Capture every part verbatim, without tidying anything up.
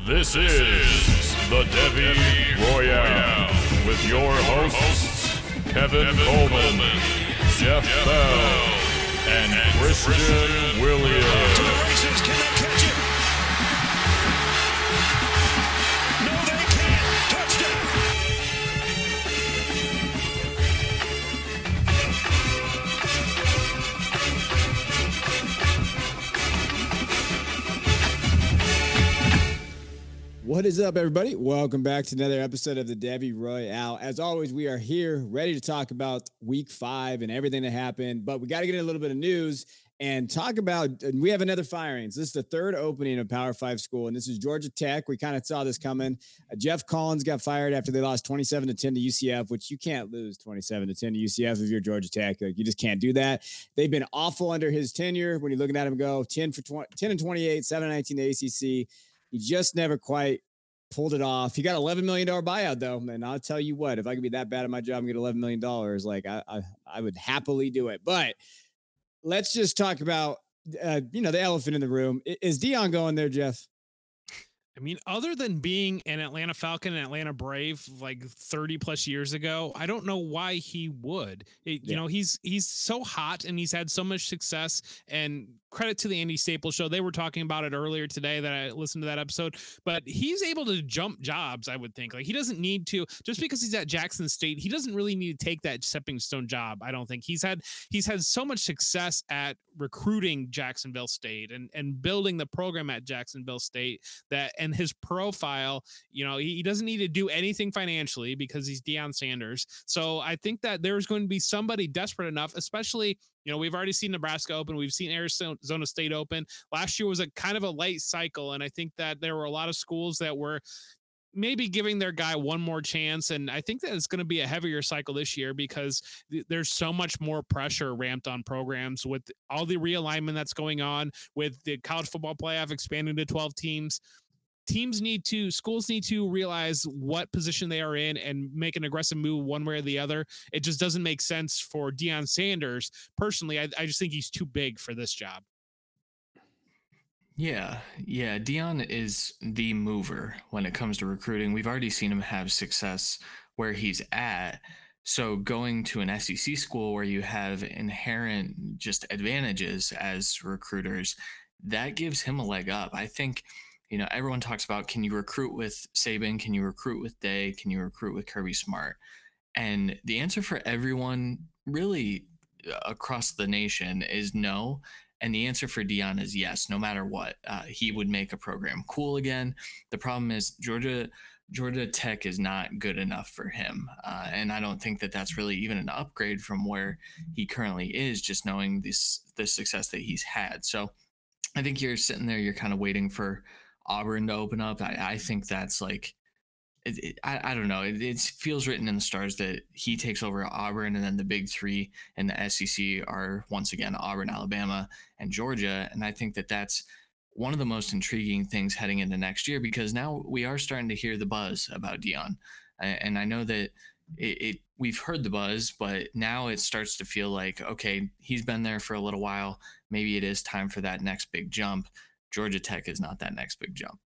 This is the Devy Royale with your hosts, Kevin Coleman, Jeff Bell, and Christian Williams. To the races, can they catch it? No, they can't. Touchdown. What is up, everybody? Welcome back to another episode of the Devy Royale. As always, we are here ready to talk about week five and everything that happened, but we got to get in a little bit of news and talk about, and we have another firing. So this is the third opening of Power Five school, and this is Georgia Tech. We kind of saw this coming. Uh, Jeff Collins got fired after they lost twenty-seven to ten to U C F, which you can't lose twenty-seven to ten to U C F if you're Georgia Tech. Like, you just can't do that. They've been awful under his tenure. When you're looking at him go ten for twenty, ten and twenty-eight, seven and nineteen to A C C. He just never quite pulled it off. He got eleven million dollars buyout though. And I'll tell you what, if I could be that bad at my job and get eleven million dollars, like I, I, I would happily do it. But let's just talk about, uh, you know, the elephant in the room. Is Deion going there, Jeff? I mean, other than being an Atlanta Falcon and Atlanta Brave like thirty plus years ago, I don't know why he would. It, Yeah. You know, he's he's so hot and he's had so much success. And credit to the Andy Staples show. They were talking about it earlier today that I listened to that episode, but he's able to jump jobs, I would think. Like, he doesn't need to, just because he's at Jackson State, he doesn't really need to take that stepping stone job. I don't think he's had, he's had so much success at recruiting Jacksonville State and, and building the program at Jacksonville State that, and his profile, you know, he, he doesn't need to do anything financially because he's Deion Sanders. So I think that there's going to be somebody desperate enough, especially, you know, we've already seen Nebraska open. We've seen Arizona State open. Last year was a kind of a light cycle. And I think that there were a lot of schools that were maybe giving their guy one more chance. And I think that it's going to be a heavier cycle this year because th- there's so much more pressure ramped on programs with all the realignment that's going on, with the college football playoff expanding to twelve teams. Teams need to, schools need to realize what position they are in and make an aggressive move one way or the other. It just doesn't make sense for Deion Sanders. Personally, I, I just think he's too big for this job. Yeah, yeah. Deion is the mover when it comes to recruiting. We've already seen him have success where he's at. So going to an S E C school where you have inherent just advantages as recruiters, that gives him a leg up. I think, you know, everyone talks about, can you recruit with Saban? Can you recruit with Day? Can you recruit with Kirby Smart? And the answer for everyone really across the nation is no. And the answer for Deion is yes, no matter what. Uh, he would make a program cool again. The problem is Georgia Georgia Tech is not good enough for him. Uh, and I don't think that that's really even an upgrade from where he currently is, just knowing this, the success that he's had. So I think you're sitting there, you're kind of waiting for Auburn to open up. I, I think that's like, it, it, I, I don't know. It, it feels written in the stars that he takes over Auburn, and then the big three in the S E C are once again Auburn, Alabama, and Georgia. And I think that that's one of the most intriguing things heading into next year, because now we are starting to hear the buzz about Deion. And I know that it, it we've heard the buzz, but now it starts to feel like, okay, he's been there for a little while. Maybe it is time for that next big jump. Georgia Tech is not that next big jump.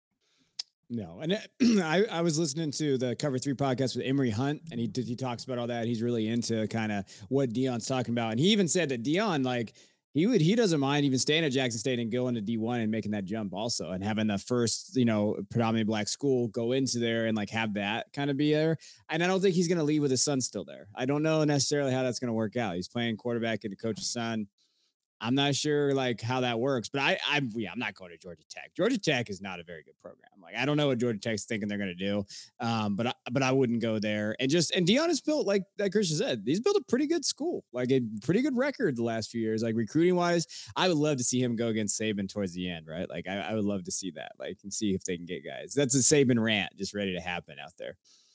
No. And I, I was listening to the Cover Three podcast with Emory Hunt, and he he talks about all that. He's really into kind of what Deion's talking about. And he even said that Deion, like, he would, he doesn't mind even staying at Jackson State and going to D one and making that jump also, and having the first, you know, predominantly black school go into there and like have that kind of be there. And I don't think he's going to leave with his son still there. I don't know necessarily how that's going to work out. He's playing quarterback and the coach's son. I'm not sure like how that works, but I, I'm, yeah, I'm not going to Georgia Tech. Georgia Tech is not a very good program. Like, I don't know what Georgia Tech's thinking they're going to do. Um, but, I, but I wouldn't go there. And just, and Deion has built, like that Christian said, he's built a pretty good school, like a pretty good record the last few years, like recruiting wise. I would love to see him go against Saban towards the end, right? Like, I, I would love to see that, like, and see if they can get guys. That's a Saban rant just ready to happen out there.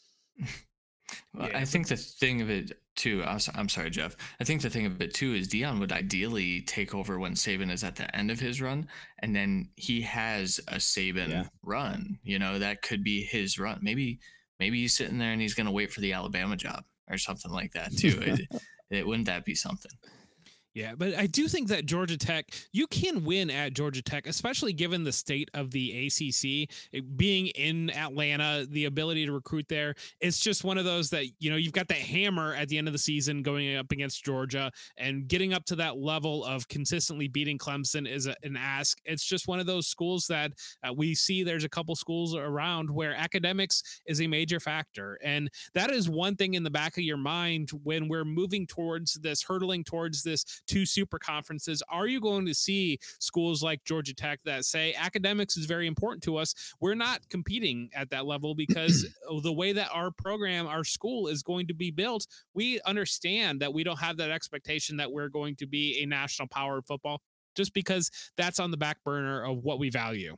Well, Yeah. I think the thing of it too, I'm so- I'm sorry, Jeff. I think the thing of it too is Deion would ideally take over when Saban is at the end of his run, and then he has a Saban Yeah. run. You know, that could be his run. Maybe, maybe he's sitting there and he's going to wait for the Alabama job or something like that too. it, it, wouldn't that be something? Yeah, but I do think that Georgia Tech, you can win at Georgia Tech, especially given the state of the A C C, it being in Atlanta, the ability to recruit there. It's just one of those that, you know, you've got that hammer at the end of the season going up against Georgia, and getting up to that level of consistently beating Clemson is a, an ask. It's just one of those schools that uh, we see there's a couple schools around where academics is a major factor. And that is one thing in the back of your mind when we're moving towards this, hurtling towards this two super conferences. Are you going to see schools like Georgia Tech that say academics is very important to us? We're not competing at that level because of the way that our program, our school is going to be built. We understand that we don't have that expectation that we're going to be a national power of football, just because that's on the back burner of what we value.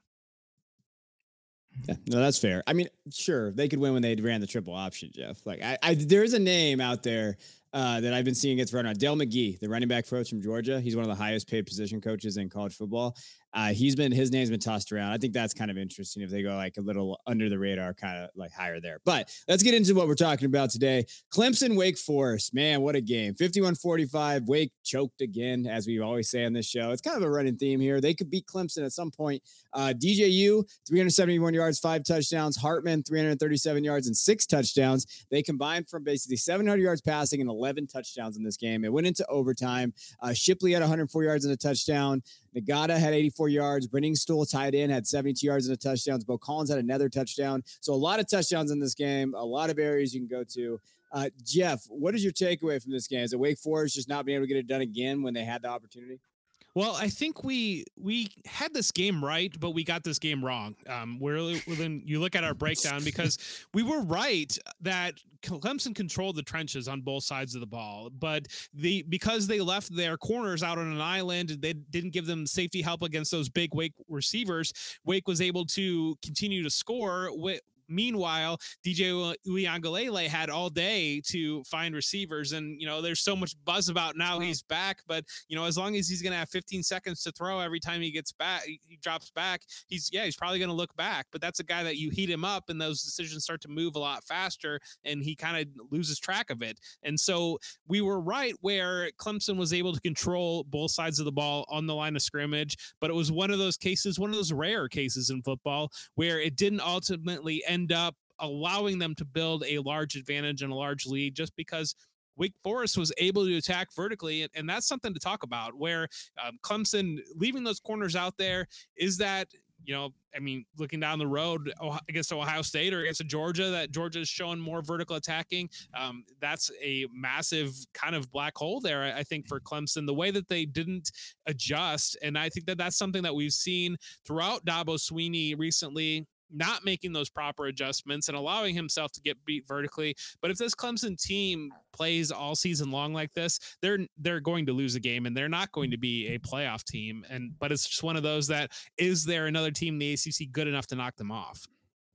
Yeah, no, that's fair. I mean, sure, they could win when they ran the triple option, Jeff. Like, I, I there's a name out there uh, that I've been seeing gets run on. Dale McGee, the running back coach from Georgia. He's one of the highest paid position coaches in college football. Uh, he's been his name's been tossed around. I think that's kind of interesting if they go like a little under the radar, kind of like higher there. But let's get into what we're talking about today. Clemson, Wake Forest. Man, what a game. fifty-one forty-five. Wake choked again, as we always say on this show. It's kind of a running theme here. They could beat Clemson at some point. Uh, D J U, three hundred seventy-one yards, five touchdowns. Hartman, three hundred thirty-seven yards and six touchdowns. They combined from basically seven hundred yards passing and eleven touchdowns in this game. It went into overtime. Uh, Shipley had one hundred four yards and a touchdown. Nagata had eighty-four yards. Brenning Stool tied in, had seventy-two yards and a touchdown. Bo Collins had another touchdown. So a lot of touchdowns in this game, a lot of areas you can go to. Uh, Jeff, what is your takeaway from this game? Is it Wake Forest just not being able to get it done again when they had the opportunity? Well, I think we we had this game right, but we got this game wrong. Um, we're when you look at our breakdown, because we were right that Clemson controlled the trenches on both sides of the ball, but the because they left their corners out on an island, they didn't give them safety help against those big Wake receivers. Wake was able to continue to score with. Meanwhile, D J Uiagalelei had all day to find receivers, and you know there's so much buzz about now he's back, but you know as long as he's going to have fifteen seconds to throw every time he gets back, he drops back. He's yeah, he's probably going to look back, but that's a guy that you heat him up, and those decisions start to move a lot faster, and he kind of loses track of it. And so we were right where Clemson was able to control both sides of the ball on the line of scrimmage, but it was one of those cases, one of those rare cases in football where it didn't ultimately end end up allowing them to build a large advantage and a large lead, just because Wake Forest was able to attack vertically. And, and that's something to talk about, where um, Clemson leaving those corners out there, is that, you know, I mean, looking down the road against Ohio State or against Georgia, that Georgia is showing more vertical attacking. Um, that's a massive kind of black hole there, I think, for Clemson, the way that they didn't adjust. And I think that that's something that we've seen throughout Dabo Swinney recently, not making those proper adjustments and allowing himself to get beat vertically. But if this Clemson team plays all season long like this, they're they're going to lose a game, and they're not going to be a playoff team. And but it's just one of those that, is there another team in the A C C good enough to knock them off?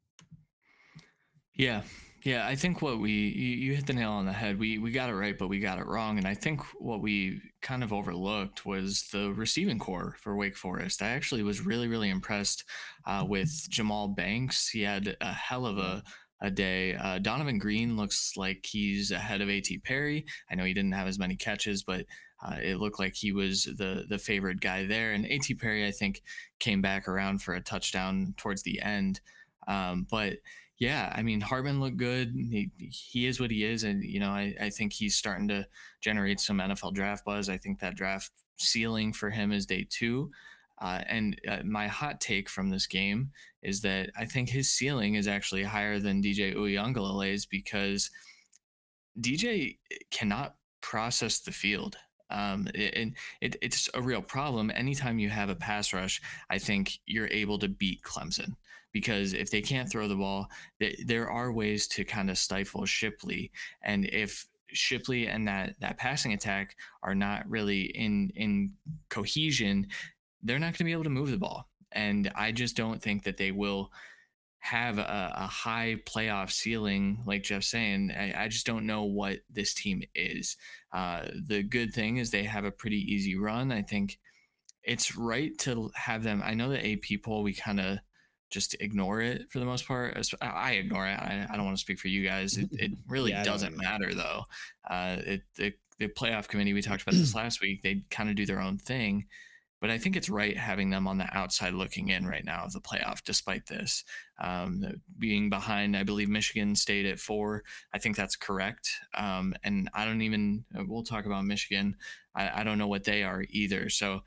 Yeah. Yeah, I think what we you, you hit the nail on the head. We we got it right, but we got it wrong. And I think what we kind of overlooked was the receiving core for Wake Forest. I actually was really really impressed uh, with Jamal Banks. He had a hell of a a day. Uh, Donovan Green looks like he's ahead of A T Perry. I know he didn't have as many catches, but uh, it looked like he was the the favorite guy there. And A T Perry, I think, came back around for a touchdown towards the end. Um, but yeah, I mean, Hartman looked good. He he is what he is. And, you know, I, I think he's starting to generate some N F L draft buzz. I think that draft ceiling for him is day two. Uh, and uh, my hot take from this game is that I think his ceiling is actually higher than D J Uiagalelei's, because D J cannot process the field. Um, and it, it's a real problem. Anytime you have a pass rush, I think you're able to beat Clemson, because if they can't throw the ball, th- there are ways to kind of stifle Shipley. And if Shipley and that, that passing attack are not really in, in cohesion, they're not going to be able to move the ball. And I just don't think that they will have a, a high playoff ceiling, like Jeff's saying. I, I just don't know what this team is. Uh, the good thing is they have a pretty easy run. I think it's right to have them. I know the A P poll, we kind of just ignore it for the most part. I ignore it. I, I don't want to speak for you guys. It, it really yeah, doesn't matter though. Uh, it, it the playoff committee, we talked about this last week, they kind of do their own thing. But I think it's right having them on the outside looking in right now of the playoff, despite this. Um, being behind, I believe Michigan State at four. I think that's correct. Um, and I don't even, we'll talk about Michigan. I, I don't know what they are either. So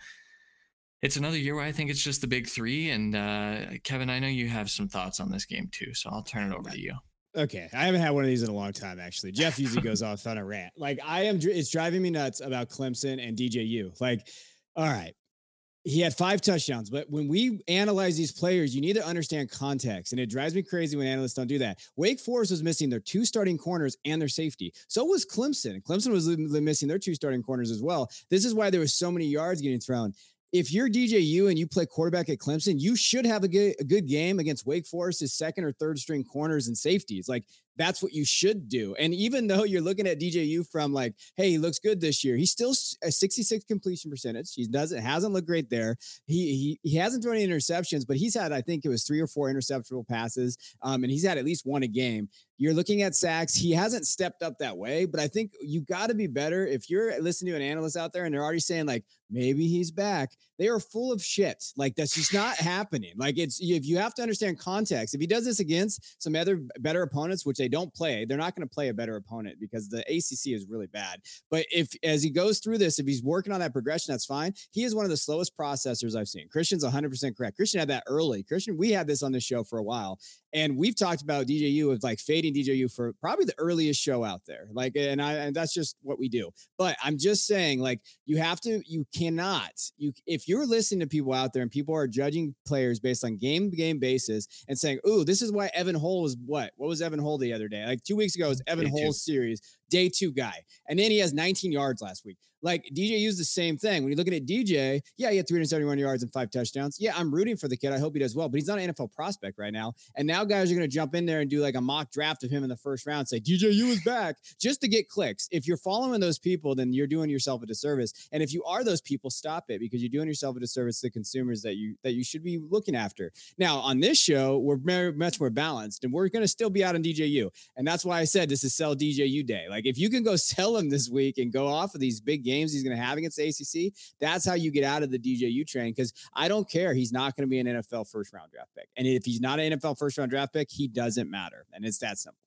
it's another year where I think it's just the big three. And uh, Kevin, I know you have some thoughts on this game too. So I'll turn it over to you. Okay. I haven't had one of these in a long time, actually. Jeff usually goes off on a rant. Like I am, it's driving me nuts about Clemson and D J U. Like, all right. He had five touchdowns, but when we analyze these players, you need to understand context. And it drives me crazy when analysts don't do that. Wake Forest was missing their two starting corners and their safety. So was Clemson. Clemson was missing their two starting corners as well. This is why there was so many yards getting thrown. If you're D J U and you play quarterback at Clemson, you should have a good, a good game against Wake Forest's second or third string corners and safeties. Like that's what you should do. And even though you're looking at D J U from like, hey, he looks good this year, he's still a sixty-six completion percentage. He doesn't hasn't looked great there. He he he hasn't thrown any interceptions, but he's had, I think it was three or four interceptable passes. Um, and he's had at least one a game. You're looking at sacks. He hasn't stepped up that way, but I think you got to be better. If you're listening to an analyst out there and they're already saying like, maybe he's back, they are full of shit. Like that's just not happening. Like it's, if you have to understand context, if he does this against some other better opponents, which they don't play, they're not going to play a better opponent because the A C C is really bad. But if, as he goes through this, if he's working on that progression, that's fine. He is one of the slowest processors I've seen. Christian's one hundred percent correct. Christian had that early. Christian, we had this on this show for a while. And we've talked about D J U as like fading D J U for probably the earliest show out there. Like, and I, and that's just what we do. But I'm just saying, like, you have to, you cannot, you, if you're listening to people out there and people are judging players based on game to game basis and saying, oh, this is why Evan Hull was what? What was Evan Hull the other day? Like two weeks ago, it was Evan Hull's series, day two guy. And then he has nineteen yards last week. Like D J U's the same thing. When you're looking at D J, yeah, he had three hundred seventy-one yards and five touchdowns. Yeah, I'm rooting for the kid. I hope he does well, but he's not an N F L prospect right now. And now guys are going to jump in there and do like a mock draft of him in the first round, say D J U is back just to get clicks. If you're following those people, then you're doing yourself a disservice. And if you are those people, stop it because you're doing yourself a disservice to the consumers that you that you should be looking after. Now, on this show, we're very, much more balanced and we're going to still be out on D J U. And that's why I said this is sell D J U day. Like if you can go sell him this week and go off of these big games he's going to have against the A C C, that's how you get out of the D J U train because I don't care. He's not going to be an N F L first round draft pick. And if he's not an N F L first round draft pick, he doesn't matter. And it's that simple.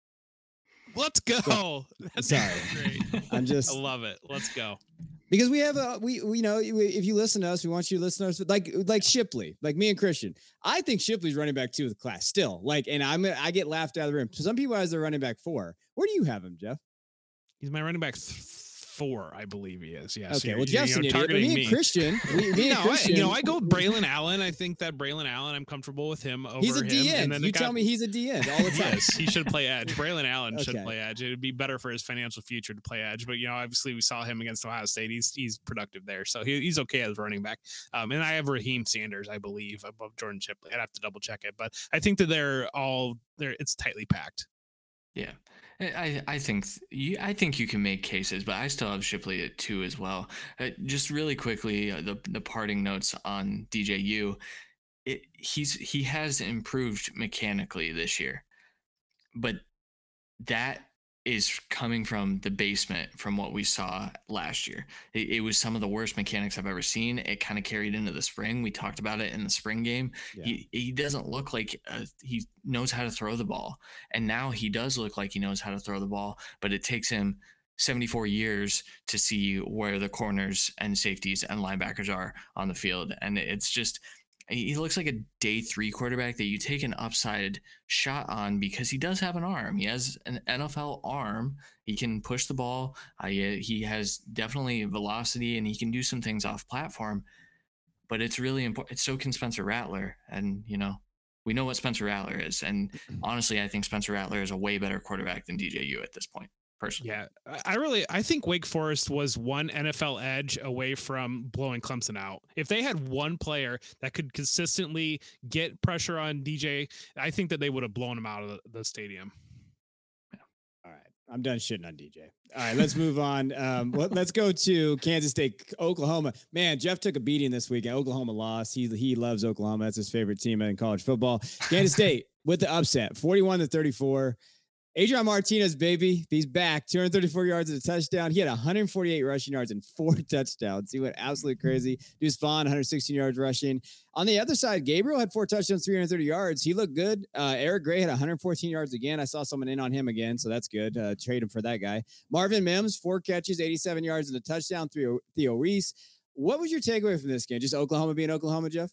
Let's go. That's Sorry. great. I'm just, I love it. Let's go. Because we have a, we, we know if you listen to us, we want you to listen to us like, like Shipley, like me and Christian. I think Shipley's running back two of the class still. Like, and I'm, I get laughed out of the room. Some people has their running back four. Where do you have him, Jeff? He's my running back th- four, I believe he is. Yes. Okay. You're, Well, Jeff's you know, an idiot. targeting Me me. and Christian. We, me and no, Christian. I, you know, I go with Braylon Allen. I think that Braylon Allen, I'm comfortable with him over He's a him. D N. And then You it tell got, me he's a D N all the time. Yes, he should play edge. Braylon Allen should Okay. play edge. It would be better for his financial future to play edge. But you know, obviously we saw him against Ohio State. He's he's productive there, so he, he's okay as running back. Um, and I have Raheem Sanders, I believe, above Jordan Shipley. I'd have to double check it, but I think that they're all they're it's tightly packed. Yeah, I I think you I think you can make cases, but I still have Shipley at two as well. Uh, just really quickly, uh, the the parting notes on D J U. It, he's he has improved mechanically this year, but that is coming from the basement from what we saw last year. It, it was some of the worst mechanics I've ever seen. It kind of carried into the spring. We talked about it in the spring game. Yeah. He he doesn't look like uh, he knows how to throw the ball. And now he does look like he knows how to throw the ball, but it takes him seventy-four years to see where the corners and safeties and linebackers are on the field. And it's just, he looks like a day three quarterback that you take an upside shot on because he does have an arm. He has an N F L arm. He can push the ball. Uh, he, he has definitely velocity and he can do some things off platform, but it's really important. So can Spencer Rattler. And, you know, we know what Spencer Rattler is. And honestly, I think Spencer Rattler is a way better quarterback than D J U at this point. Personally. Yeah, I really I think Wake Forest was one N F L edge away from blowing Clemson out. If they had one player that could consistently get pressure on D J, I think that they would have blown him out of the, the stadium. All right. I'm done shitting on D J. All right, let's move on. Um, let, let's go to Kansas State, Oklahoma. Man, Jeff took a beating this weekend. Oklahoma lost. He he loves Oklahoma. That's his favorite team in college football. Kansas State with the upset, forty-one to thirty-four. Adrian Martinez, baby. He's back. two hundred thirty-four yards and a touchdown. He had one hundred forty-eight rushing yards and four touchdowns. He went absolutely crazy. Deuce Vaughn, one hundred sixteen yards rushing. On the other side, Gabriel had four touchdowns, three hundred thirty yards. He looked good. Uh, Eric Gray had one hundred fourteen yards again. I saw someone in on him again, so that's good. Uh, trade him for that guy. Marvin Mims, four catches, eighty-seven yards and a touchdown. Theo, Theo Reese. What was your takeaway from this game? Just Oklahoma being Oklahoma, Jeff?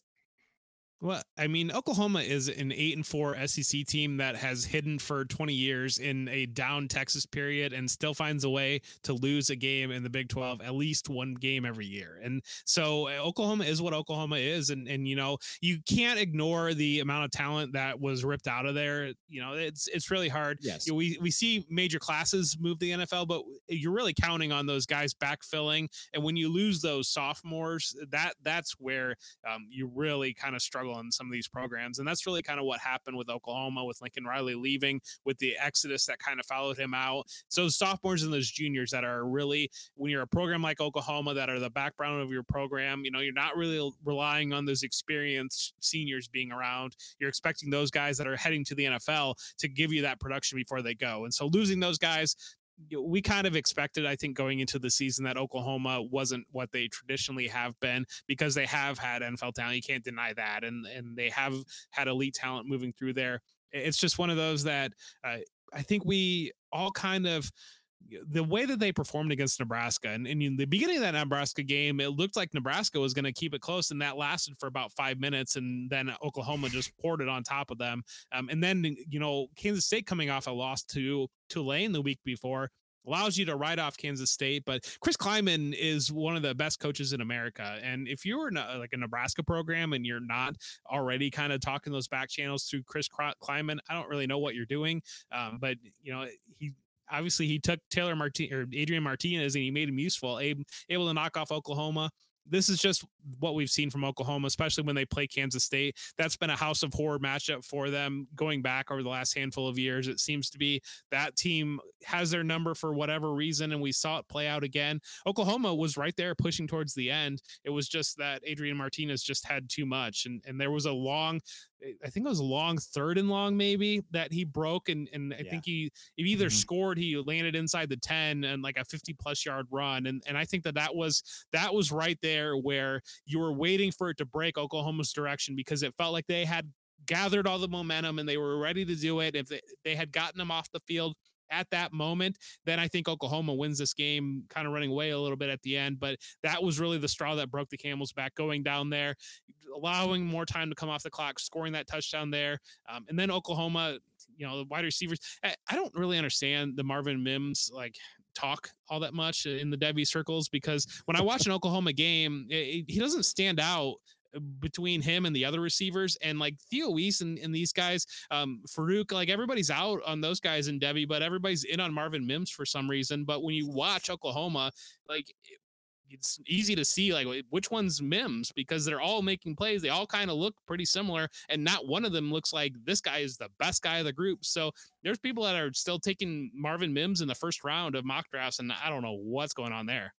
Well, I mean, Oklahoma is an eight and four S E C team that has hidden for twenty years in a down Texas period and still finds a way to lose a game in the Big twelve, at least one game every year. And so uh, Oklahoma is what Oklahoma is. And, and, you know, you can't ignore the amount of talent that was ripped out of there. You know, it's, it's really hard. Yes. You know, we, we see major classes move the N F L, but you're really counting on those guys backfilling. And when you lose those sophomores, that that's where um, you really kind of struggle on some of these programs. And that's really kind of what happened with Oklahoma, with Lincoln Riley leaving, with the exodus that kind of followed him out. So sophomores and those juniors that are really, when you're a program like Oklahoma, that are the background of your program, you know, you're not really relying on those experienced seniors being around. You're expecting those guys that are heading to the N F L to give you that production before they go. And so losing those guys, we kind of expected, I think, going into the season that Oklahoma wasn't what they traditionally have been, because they have had N F L talent. You can't deny that. And, and they have had elite talent moving through there. It's just one of those that uh, I think we all kind of, the way that they performed against Nebraska, and, and in the beginning of that Nebraska game, it looked like Nebraska was going to keep it close, and that lasted for about five minutes, and then Oklahoma just poured it on top of them. Um, and then, you know, Kansas State coming off a loss to Tulane the week before allows you to write off Kansas State. But Chris Kleiman is one of the best coaches in America. And if you're in a, like a Nebraska program and you're not already kind of talking those back channels through Chris Kleiman, I don't really know what you're doing. Um, but, you know, he, obviously he took Taylor Martin or Adrian Martinez and he made him useful, able, able to knock off Oklahoma. This is just what we've seen from Oklahoma, especially when they play Kansas State. That's been a house of horror matchup for them going back over the last handful of years. It seems to be that team has their number for whatever reason, and we saw it play out again. Oklahoma was right there pushing towards the end. It was just that Adrian Martinez just had too much, and, and there was a long, I think it was a long third and long maybe that he broke, and, and I yeah. think he, he either Mm-hmm. scored, he landed inside the ten and like a fifty plus yard run, and, and I think that that was that was right there where you were waiting for it to break Oklahoma's direction, because it felt like they had gathered all the momentum and they were ready to do it. If they, they had gotten them off the field at that moment, then I think Oklahoma wins this game, kind of running away a little bit at the end. But that was really the straw that broke the camel's back, going down there, allowing more time to come off the clock, scoring that touchdown there. Um, and then Oklahoma, you know, the wide receivers, I, I don't really understand the Marvin Mims, like, talk all that much in the Devy circles, because when I watch an Oklahoma game, it, it, he doesn't stand out between him and the other receivers. And like Theo Weiss and, and these guys, um, Farouk, like everybody's out on those guys in Devy, but everybody's in on Marvin Mims for some reason. But when you watch Oklahoma, like, it's easy to see like which one's Mims, because they're all making plays. They all kind of look pretty similar, and not one of them looks like this guy is the best guy of the group. So there's people that are still taking Marvin Mims in the first round of mock drafts, and I don't know what's going on there.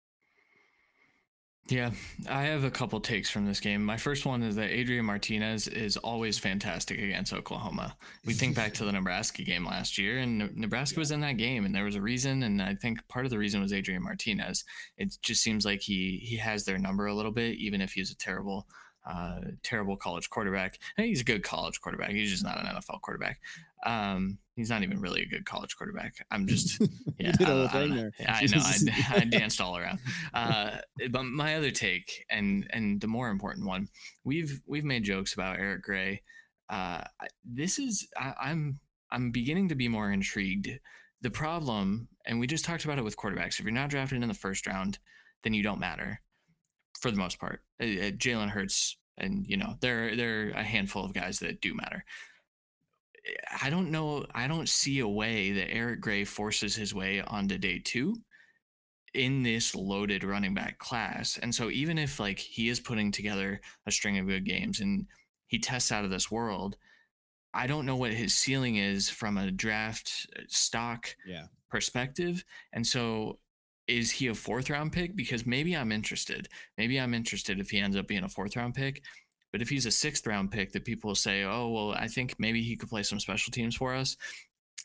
Yeah, I have a couple takes from this game. My first one is that Adrian Martinez is always fantastic against Oklahoma. We think back to the Nebraska game last year, and Nebraska was in that game, and there was a reason, and I think part of the reason was Adrian Martinez. It just seems like he he has their number a little bit, even if he's a terrible, uh, terrible college quarterback. And he's a good college quarterback. He's just not an N F L quarterback. Um, he's not even really a good college quarterback. I'm just, yeah, did a I, whole I, thing I, there. I know. I, I danced all around. Uh, but my other take, and and the more important one, we've we've made jokes about Eric Gray. Uh, this is I, I'm I'm beginning to be more intrigued. The problem, and we just talked about it with quarterbacks. If you're not drafted in the first round, then you don't matter for the most part. Uh, uh, Jalen Hurts, and you know there there are a handful of guys that do matter. I don't know. I don't see a way that Eric Gray forces his way onto day two in this loaded running back class. And so even if like he is putting together a string of good games and he tests out of this world, I don't know what his ceiling is from a draft stock yeah. perspective. And so is he a fourth round pick? Because maybe I'm interested. Maybe I'm interested if he ends up being a fourth round pick. But if he's a sixth round pick that people will say, oh, well, I think maybe he could play some special teams for us.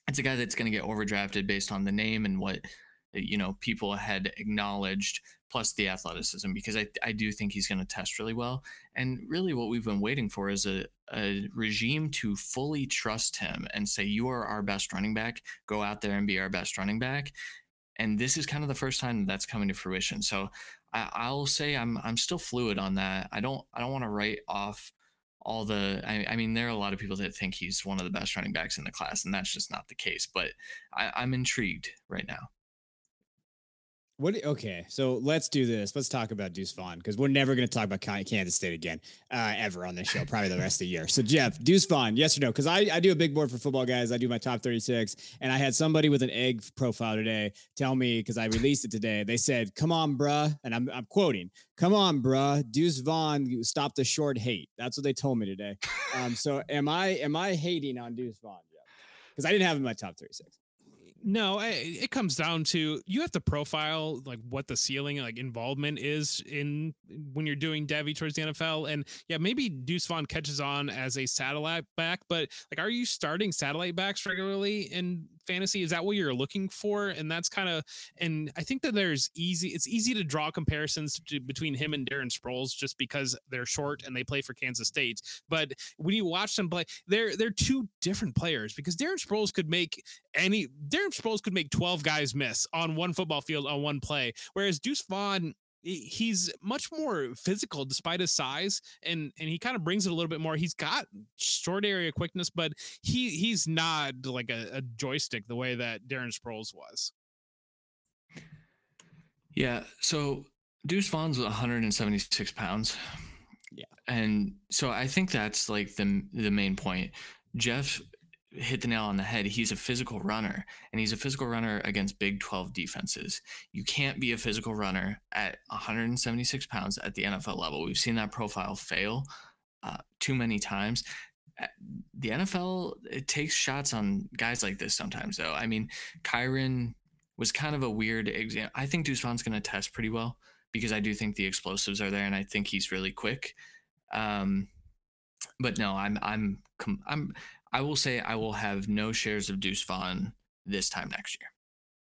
it's a guy that's going to get overdrafted based on the name and what, you know, people had acknowledged, plus the athleticism, because I, I do think he's going to test really well. And really what we've been waiting for is a, a regime to fully trust him and say, you are our best running back, go out there and be our best running back. And this is kind of the first time that's coming to fruition. So I, I'll say I'm I'm still fluid on that. I don't I don't want to write off all the. I, I mean, there are a lot of people that think he's one of the best running backs in the class, and that's just not the case. But I, I'm intrigued right now. What? Okay, so let's do this. Let's talk about Deuce Vaughn, because we're never going to talk about Kansas State again, uh, ever on this show, probably the rest of the year. So Jeff, Deuce Vaughn, yes or no? Because I, I do a big board for football guys. I do my top thirty-six, and I had somebody with an egg profile today tell me, because I released it today, they said, "Come on, bruh," and I'm I'm quoting, "Come on, bruh, Deuce Vaughn, stop the short hate." That's what they told me today. Um, so am I am I hating on Deuce Vaughn, Jeff? Because I didn't have him in my top thirty-six. No, I, it comes down to you have to profile like what the ceiling like involvement is in when you're doing Devy towards the N F L. And yeah, maybe Deuce Vaughn catches on as a satellite back, but like, are you starting satellite backs regularly in fantasy? Is that what you're looking for? And that's kind of, and I think that there's easy, it's easy to draw comparisons to, between him and Darren Sproles just because they're short and they play for Kansas State. But when you watch them play, they're, they're two different players, because Darren Sproles could make any, Darren Sproles could make twelve guys miss on one football field on one play. Whereas Deuce Vaughn, he's much more physical despite his size, and and he kind of brings it a little bit more. He's got short area quickness, but he he's not like a, a joystick the way that Darren Sproles was. Yeah, so Deuce Vaughn's one hundred seventy-six pounds. Yeah, and so I think that's like the the main point. Jeff hit the nail on the head. He's a physical runner, and he's a physical runner against Big twelve defenses. You can't be a physical runner at one hundred seventy-six pounds at the N F L level. We've seen that profile fail uh, too many times. The N F L, it takes shots on guys like this sometimes, though. I mean, Kyren was kind of a weird example. I think Deuce Vaughn's going to test pretty well, because I do think the explosives are there, and I think he's really quick. Um, but no, I'm I'm I'm I will say I will have no shares of Deuce Vaughn this time next year.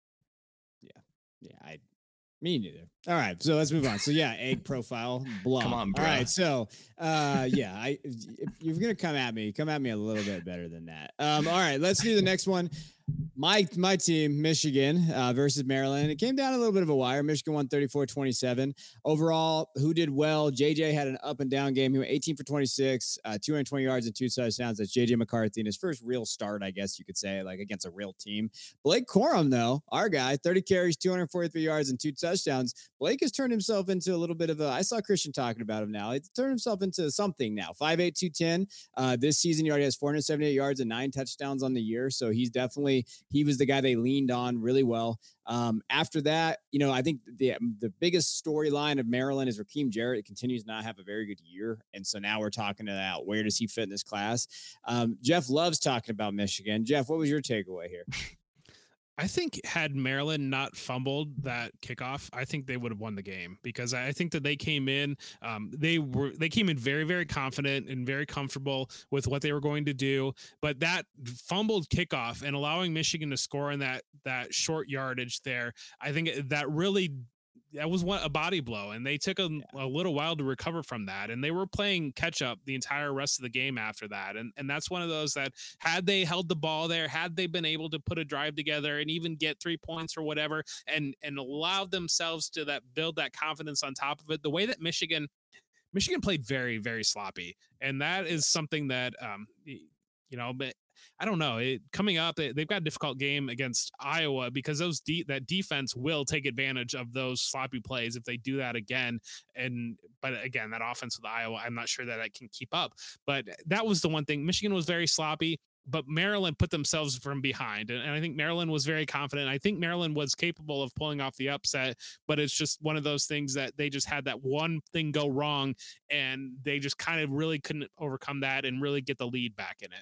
Yeah. Yeah. I, me neither. All right. So let's move on. So yeah, egg profile, blah. Come on, bro. All right. So, uh, yeah, I, if you're going to come at me, come at me a little bit better than that. Um, all right, let's do the next one. My my team, Michigan uh, versus Maryland. It came down a little bit of a wire. Michigan won thirty-four twenty-seven. Overall, who did well? J J had an up and down game. He went eighteen for twenty-six, uh, two hundred twenty yards and two touchdowns. That's J J McCarthy in his first real start, I guess you could say, like against a real team. Blake Corum, though, our guy, thirty carries, two hundred forty-three yards and two touchdowns. Blake has turned himself into a little bit of a, I saw Christian talking about him now. He's turned himself into something now. five eight, two ten. Uh, this season, he already has four hundred seventy-eight yards and nine touchdowns on the year. So he's definitely, he was the guy they leaned on really well. Um, after that, you know, I think the the biggest storyline of Maryland is Raheem Jarrett. It continues to not have a very good year. And so now we're talking about where does he fit in this class? Um, Jeff loves talking about Michigan. Jeff, what was your takeaway here? I think had Maryland not fumbled that kickoff, I think they would have won the game, because I think that they came in, um, they were, they came in very, very confident and very comfortable with what they were going to do. But that fumbled kickoff and allowing Michigan to score in that, that short yardage there, I think that really, that was one, a body blow, and they took a, a little while to recover from that. And they were playing catch up the entire rest of the game after that. And, and that's one of those that had they held the ball there, had they been able to put a drive together and even get three points or whatever, and, and allowed themselves to that build that confidence on top of it, the way that Michigan, Michigan played very, very sloppy. And that is something that, um, you know, but I don't know. It, coming up, they, they've got a difficult game against Iowa, because those de- that defense will take advantage of those sloppy plays if they do that again. And but again, that offense with Iowa, I'm not sure that I can keep up. But that was the one thing. Michigan was very sloppy, but Maryland put themselves from behind. And, and I think Maryland was very confident. I think Maryland was capable of pulling off the upset, but it's just one of those things that they just had that one thing go wrong, and they just kind of really couldn't overcome that and really get the lead back in it.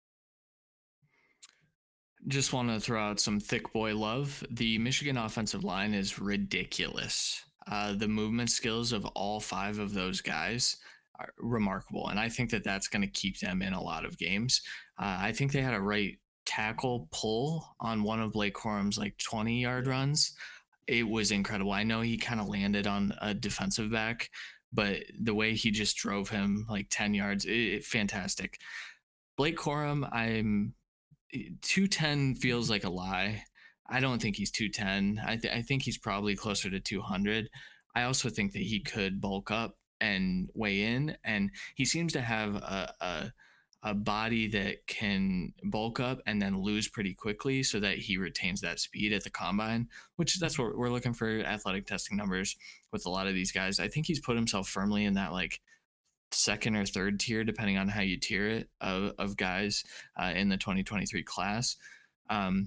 Just want to throw out some thick boy love. The Michigan offensive line is ridiculous. Uh, the movement skills of all five of those guys are remarkable. And I think that that's going to keep them in a lot of games. Uh, I think they had a right tackle pull on one of Blake Corum's like twenty yard runs, it was incredible. I know he kind of landed on a defensive back, but the way he just drove him like ten yards, it, it fantastic. Blake Corum, I'm two ten feels like a lie. I don't think he's two ten. I, th- I think he's probably closer to two hundred. I also think that he could bulk up and weigh in, and he seems to have a, a a body that can bulk up and then lose pretty quickly so that he retains that speed at the combine, which that's what we're looking for athletic testing numbers with a lot of these guys. I think he's put himself firmly in that like second or third tier, depending on how you tier it, of, of guys uh, in the twenty twenty-three class. Um,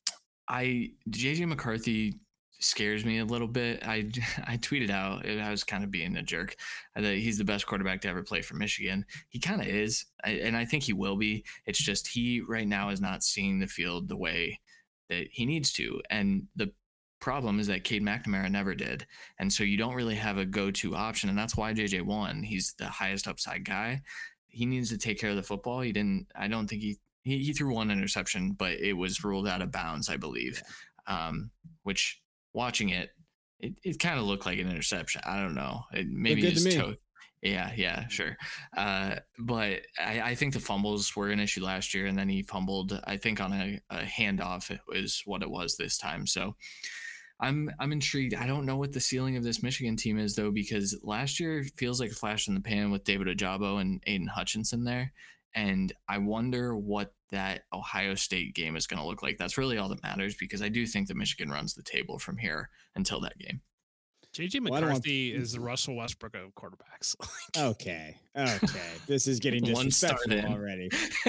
I, J J McCarthy scares me a little bit. I, I tweeted out, I was kind of being a jerk, that he's the best quarterback to ever play for Michigan. He kind of is, and I think he will be. It's just he right now is not seeing the field the way that he needs to. And the problem is that Cade McNamara never did. And so you don't really have a go-to option. And that's why J J won. He's the highest upside guy. He needs to take care of the football. He didn't, I don't think he, he, he threw one interception, but it was ruled out of bounds, I believe, yeah. um, which, watching it, it, it kind of looked like an interception. I don't know. It maybe good just to me. toe. Yeah, yeah, sure. Uh, but I, I think the fumbles were an issue last year, and then he fumbled, I think, on a, a handoff is what it was this time. So I'm I'm intrigued. I don't know what the ceiling of this Michigan team is, though, because last year feels like a flash in the pan with David Ojabo and Aiden Hutchinson there. And I wonder what that Ohio State game is going to look like. That's really all that matters, because I do think that Michigan runs the table from here until that game. J J Well, McCarthy is the Russell Westbrook of quarterbacks. Okay. Okay. This is getting disrespectful already.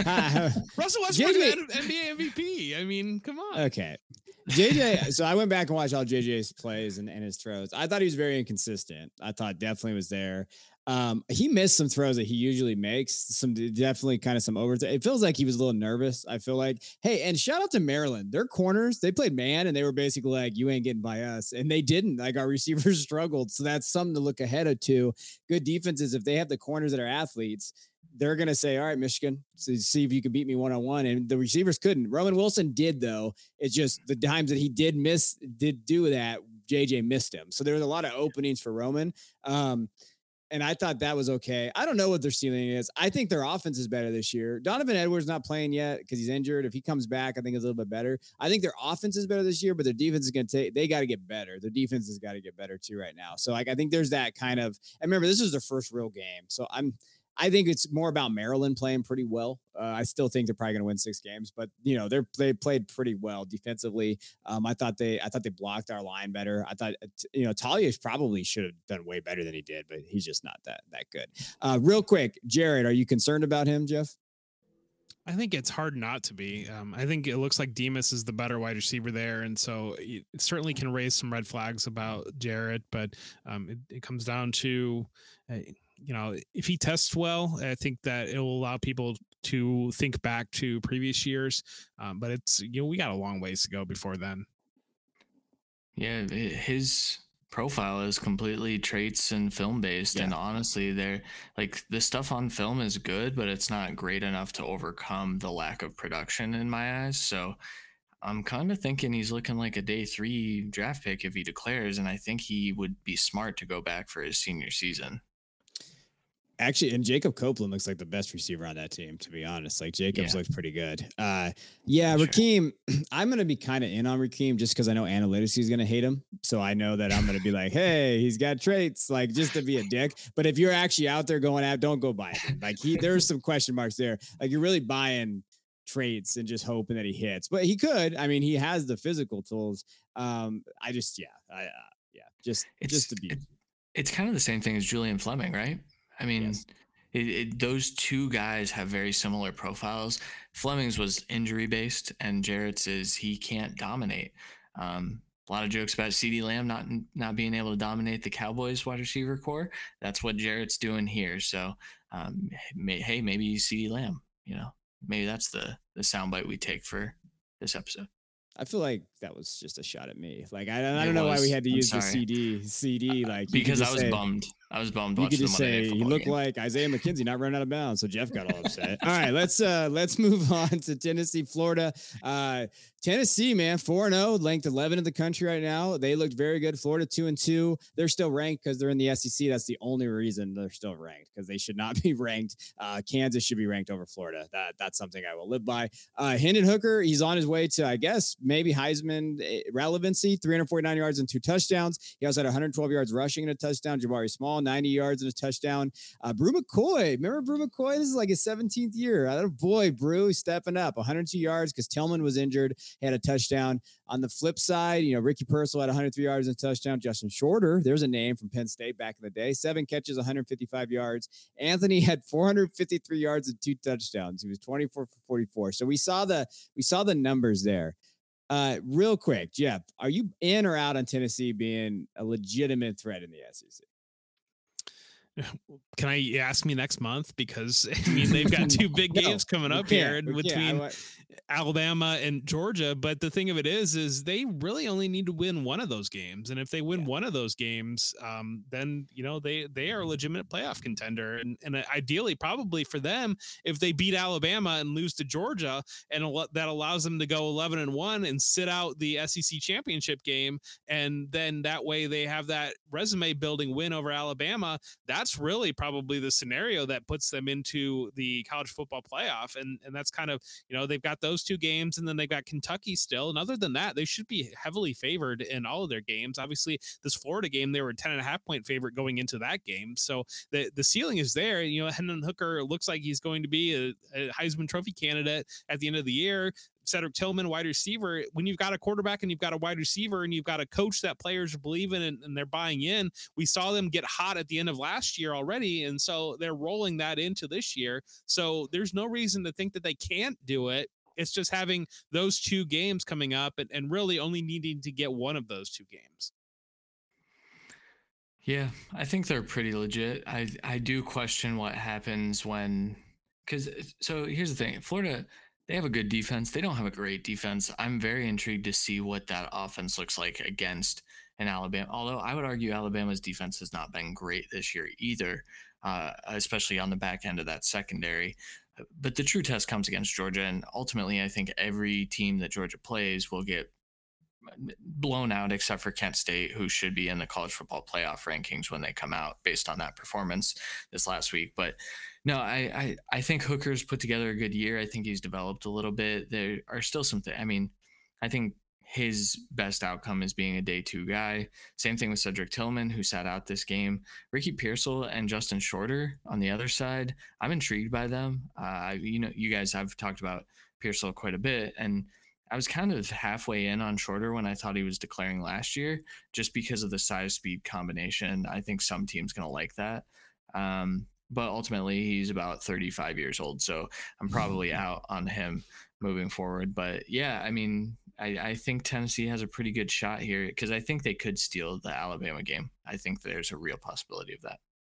Russell Westbrook J J is N B A M V P. I mean, come on. Okay. J J, so I went back and watched all J J's plays and, and his throws. I thought he was very inconsistent. I thought definitely was there. Um, he missed some throws that he usually makes. Some definitely kind of some over. It feels like he was a little nervous. I feel like, hey, and shout out to Maryland. Their corners, they played man, and they were basically like, "You ain't getting by us," and they didn't. Like, our receivers struggled, so that's something to look ahead of. Too good defenses, if they have the corners that are athletes, they're gonna say, "All right, Michigan, so see if you can beat me one on one." And the receivers couldn't. Roman Wilson did, though. It's just the times that he did miss, did do that. J J missed him, so there was a lot of openings for Roman. Um, And I thought that was okay. I don't know what their ceiling is. I think their offense is better this year. Donovan Edwards not playing yet because he's injured. If he comes back, I think it's a little bit better. I think their offense is better this year, but their defense is going to take, they got to get better. Their defense has got to get better too right now. So like, I think there's that kind of, and remember, this is their first real game. So I'm, I think it's more about Maryland playing pretty well. Uh, I still think they're probably going to win six games, but you know, they're, they played pretty well defensively. Um, I thought they, I thought they blocked our line better. I thought, you know, Talia probably should have done way better than he did, but he's just not that, that good. Uh, real quick, Jared, are you concerned about him, Jeff? I think it's hard not to be. Um, I think it looks like Demas is the better wide receiver there, and so it certainly can raise some red flags about Jared. But um, it, it comes down to, uh, you know, if he tests well, I think that it will allow people to think back to previous years. Um, but it's, you know, we got a long ways to go before then. Yeah, his profile is completely traits and film based, yeah. And honestly, they're like, the stuff on film is good, but it's not great enough to overcome the lack of production in my eyes. So I'm kind of thinking he's looking like a day three draft pick if he declares, and I think he would be smart to go back for his senior season. Actually, and Jacob Copeland looks like the best receiver on that team, to be honest. Like, Jacobs yeah. looks pretty good. Uh, yeah, sure. Rakeem, I'm going to be kind of in on Rakeem just because I know analytics is going to hate him. So I know that I'm going to be like, hey, he's got traits, like, just to be a dick. But if you're actually out there going out, don't go buy him. Like, he, there's some question marks there. Like, you're really buying traits and just hoping that he hits. But he could. I mean, he has the physical tools. Um, I just, yeah, I, uh, yeah, just, it's, just to be. It, it's kind of the same thing as Julian Fleming, right? I mean, yes. it, it, those two guys have very similar profiles. Fleming's was injury based, and Jarrett's is he can't dominate. Um, a lot of jokes about CeeDee Lamb not not being able to dominate the Cowboys wide receiver core. That's what Jarrett's doing here. So, um, may, hey, maybe CeeDee Lamb. You know, maybe that's the the soundbite we take for this episode. I feel like that was just a shot at me. Like, I, I don't know why we had to I'm use sorry. the C D, C D, like, uh, because I was say, bummed. I was bummed You watching could the just Monday say Night he Football looked game. like Isaiah McKenzie not running out of bounds, so Jeff got all upset. All right, let's uh let's move on to Tennessee, Florida. Uh, Tennessee, man, four and zero, ranked eleven in the country right now. They looked very good. Florida two and two. They're still ranked because they're in the S E C. That's the only reason they're still ranked, because they should not be ranked. Uh, Kansas should be ranked over Florida. That that's something I will live by. Uh, Hendon Hooker, he's on his way to, I guess, maybe Heisman relevancy. three hundred forty-nine yards and two touchdowns. He also had one hundred twelve yards rushing and a touchdown. Jabari Small, ninety yards and a touchdown. Uh, Brew McCoy, remember Brew McCoy? This is like his seventeenth year. Oh boy, Brew stepping up. one hundred two yards because Tillman was injured. He had a touchdown. On the flip side, you know, Ricky Purcell had one hundred three yards and a touchdown. Justin Shorter, there's a name from Penn State back in the day. Seven catches, one hundred fifty-five yards. Anthony had four hundred fifty-three yards and two touchdowns. He was twenty-four for forty-four. So we saw the we saw the numbers there. Uh, real quick, Jeff, are you in or out on Tennessee being a legitimate threat in the S E C? Can I ask me next month? Because I mean, they've got two big No, games coming we up can't. here in We can't. between I wa- Alabama and Georgia. But the thing of it is, is they really only need to win one of those games. And if they win Yeah. one of those games, um, then, you know, they, they are a legitimate playoff contender. And, and ideally, probably for them, if they beat Alabama and lose to Georgia, and al- that allows them to go eleven and one and sit out the S E C championship game. And then that way they have that resume building win over Alabama. That's really probably the scenario that puts them into the college football playoff. And, and that's kind of, you know, they've got those two games, and then they've got Kentucky still. And other than that, they should be heavily favored in all of their games. Obviously, this Florida game, they were a ten and a half point favorite going into that game. So the, the ceiling is there. You know, Hendon Hooker looks like he's going to be a, a Heisman Trophy candidate at the end of the year. Cedric Tillman, wide receiver. When you've got a quarterback and you've got a wide receiver and you've got a coach that players believe in and, and they're buying in, we saw them get hot at the end of last year already. And so they're rolling that into this year. So there's no reason to think that they can't do it. It's just having those two games coming up and, and really only needing to get one of those two games. Yeah, I think they're pretty legit. I I do question what happens when, because so here's the thing, Florida, they have a good defense. They don't have a great defense. I'm very intrigued to see what that offense looks like against an Alabama. Although I would argue Alabama's defense has not been great this year either, uh, especially on the back end of that secondary. But the true test comes against Georgia, and ultimately, I think every team that Georgia plays will get blown out except for Kent State, who should be in the college football playoff rankings when they come out based on that performance this last week. But no, I, I, I think Hooker's put together a good year. I think he's developed a little bit. There are still some things. I mean, I think his best outcome is being a day two guy. Same thing with Cedric Tillman, who sat out this game. Ricky Pearsall and Justin Shorter on the other side, I'm intrigued by them. Uh, you know, you guys have talked about Pearsall quite a bit, and I was kind of halfway in on Shorter when I thought he was declaring last year, just because of the size speed combination. I think some teams going to like that. Um, but ultimately he's about thirty-five years old. So I'm probably out on him moving forward. But yeah, I mean, I, I think Tennessee has a pretty good shot here, because I think they could steal the Alabama game. I think there's a real possibility of that.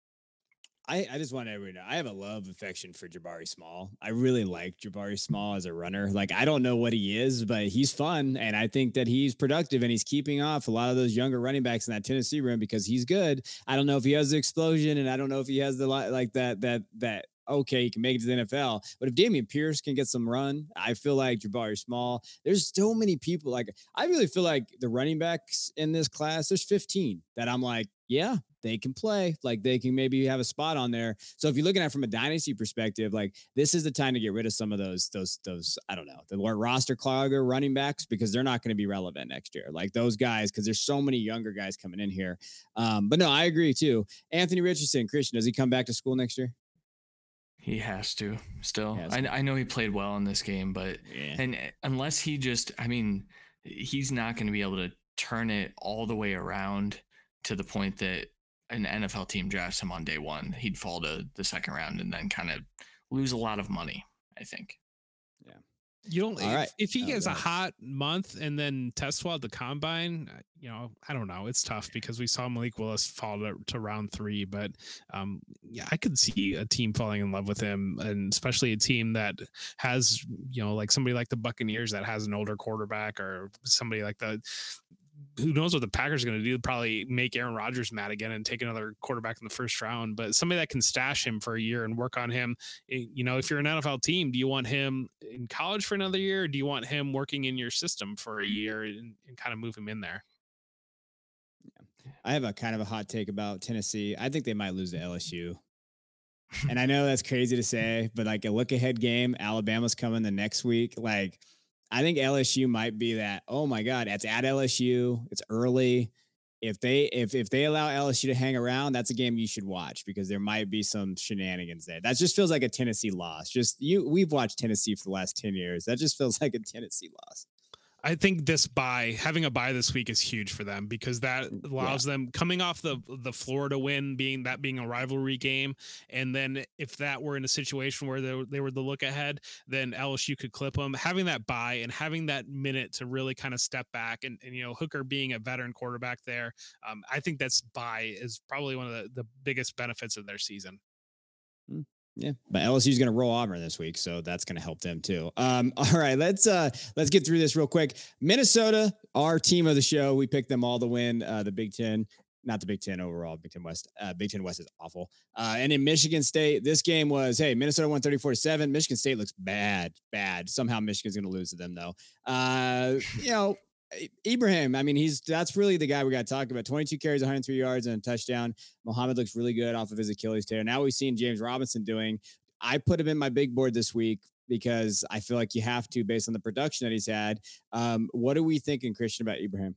I, I just want everyone to know I have a love affection for Jabari Small. I really like Jabari Small as a runner. Like, I don't know what he is, but he's fun. And I think that he's productive, and he's keeping off a lot of those younger running backs in that Tennessee room because he's good. I don't know if he has the explosion, and I don't know if he has the like that, that, that, okay, he can make it to the N F L. But if Dameon Pierce can get some run, I feel like Jabari Small, there's so many people. Like, I really feel like the running backs in this class, there's fifteen that I'm like, yeah, they can play. Like, they can maybe have a spot on there. So if you're looking at it from a dynasty perspective, like, this is the time to get rid of some of those, those, those, I don't know, the roster clogger running backs, because they're not going to be relevant next year. Like those guys, because there's so many younger guys coming in here. Um, but no, I agree too. Anthony Richardson, Christian, does he come back to school next year? He has to still. Has I, to. I know he played well in this game, but Yeah. and unless he just, I mean, he's not going to be able to turn it all the way around to the point that an N F L team drafts him on day one. He'd fall to the second round and then kind of lose a lot of money, I think. You don't, All if, right. if he Oh, gets a go ahead. hot month and then test well at the combine, uh, you know, I don't know. It's tough because we saw Malik Willis fall to, to round three, but um, yeah, I could see a team falling in love with him, and especially a team that has, you know, like somebody like the Buccaneers that has an older quarterback, or somebody like the who knows what the Packers are going to do? Probably make Aaron Rodgers mad again and take another quarterback in the first round. But somebody that can stash him for a year and work on him. You know, if you're an N F L team, do you want him in college for another year? Or do you want him working in your system for a year and, and kind of move him in there? I have a kind of a hot take about Tennessee. I think they might lose to L S U. And I know that's crazy to say, but like a look ahead game, Alabama's coming the next week. Like, I think L S U might be that. Oh my God, it's at L S U. It's early. If they if if they allow L S U to hang around, that's a game you should watch because there might be some shenanigans there. That just feels like a Tennessee loss. Just you, we've watched Tennessee for the last ten years. That just feels like a Tennessee loss. I think this bye, having a bye this week is huge for them because that allows yeah. them coming off the the Florida win, being that being a rivalry game. And then if that were in a situation where they, they were the look ahead, then L S U could clip them. Having that bye and having that minute to really kind of step back and, and you know, Hooker being a veteran quarterback there, um, I think that's bye is probably one of the, the biggest benefits of their season. Hmm. Yeah, but L S U is going to roll Auburn this week, so that's going to help them too. Um, all right, let's uh, let's get through this real quick. Minnesota, our team of the show, we picked them all to win uh, the Big Ten, not the Big Ten overall. Big Ten West, uh, Big Ten West is awful. Uh, and in Michigan State, this game was hey, Minnesota won thirty-four to seven. Michigan State looks bad, bad. Somehow Michigan's going to lose to them though. Uh, you know. Ibrahim, I mean, he's that's really the guy we got to talk about. twenty-two carries, one hundred three yards, and a touchdown. Muhammad looks really good off of his Achilles tear. Now we've seen James Robinson doing. I put him in my big board this week because I feel like you have to based on the production that he's had. Um, what are we thinking, Christian, about Ibrahim?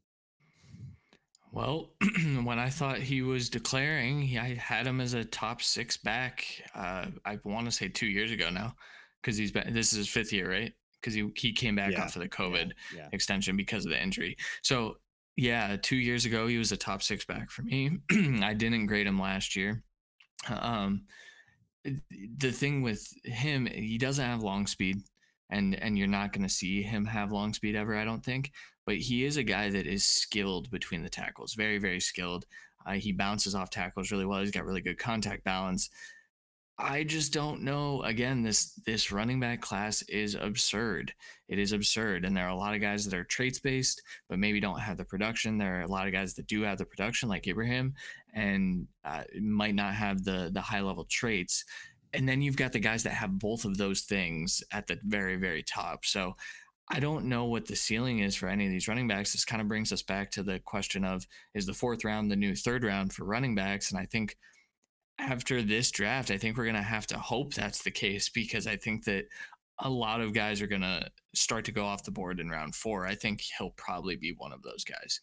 Well, when I thought he was declaring, he, I had him as a top six back. Uh, I want to say two years ago now because he's been. This is his fifth year, right? Because he, he came back yeah, off of the COVID yeah, yeah. extension because of the injury. So, yeah, two years ago, he was a top six back for me. I didn't grade him last year. Um, the thing with him, he doesn't have long speed, and, and you're not going to see him have long speed ever, I don't think. But he is a guy that is skilled between the tackles, very, very skilled. Uh, he bounces off tackles really well. He's got really good contact balance. I just don't know. Again, this this running back class is absurd. It is absurd. And there are a lot of guys that are traits based, but maybe don't have the production. There are a lot of guys that do have the production, like Ibrahim, and uh, might not have the the high level traits. And then you've got the guys that have both of those things at the very, very top. So I don't know what the ceiling is for any of these running backs. This kind of brings us back to the question of, is the fourth round the new third round for running backs? And I think after this draft, I think we're going to have to hope that's the case, because I think that a lot of guys are going to start to go off the board in round four. I think he'll probably be one of those guys.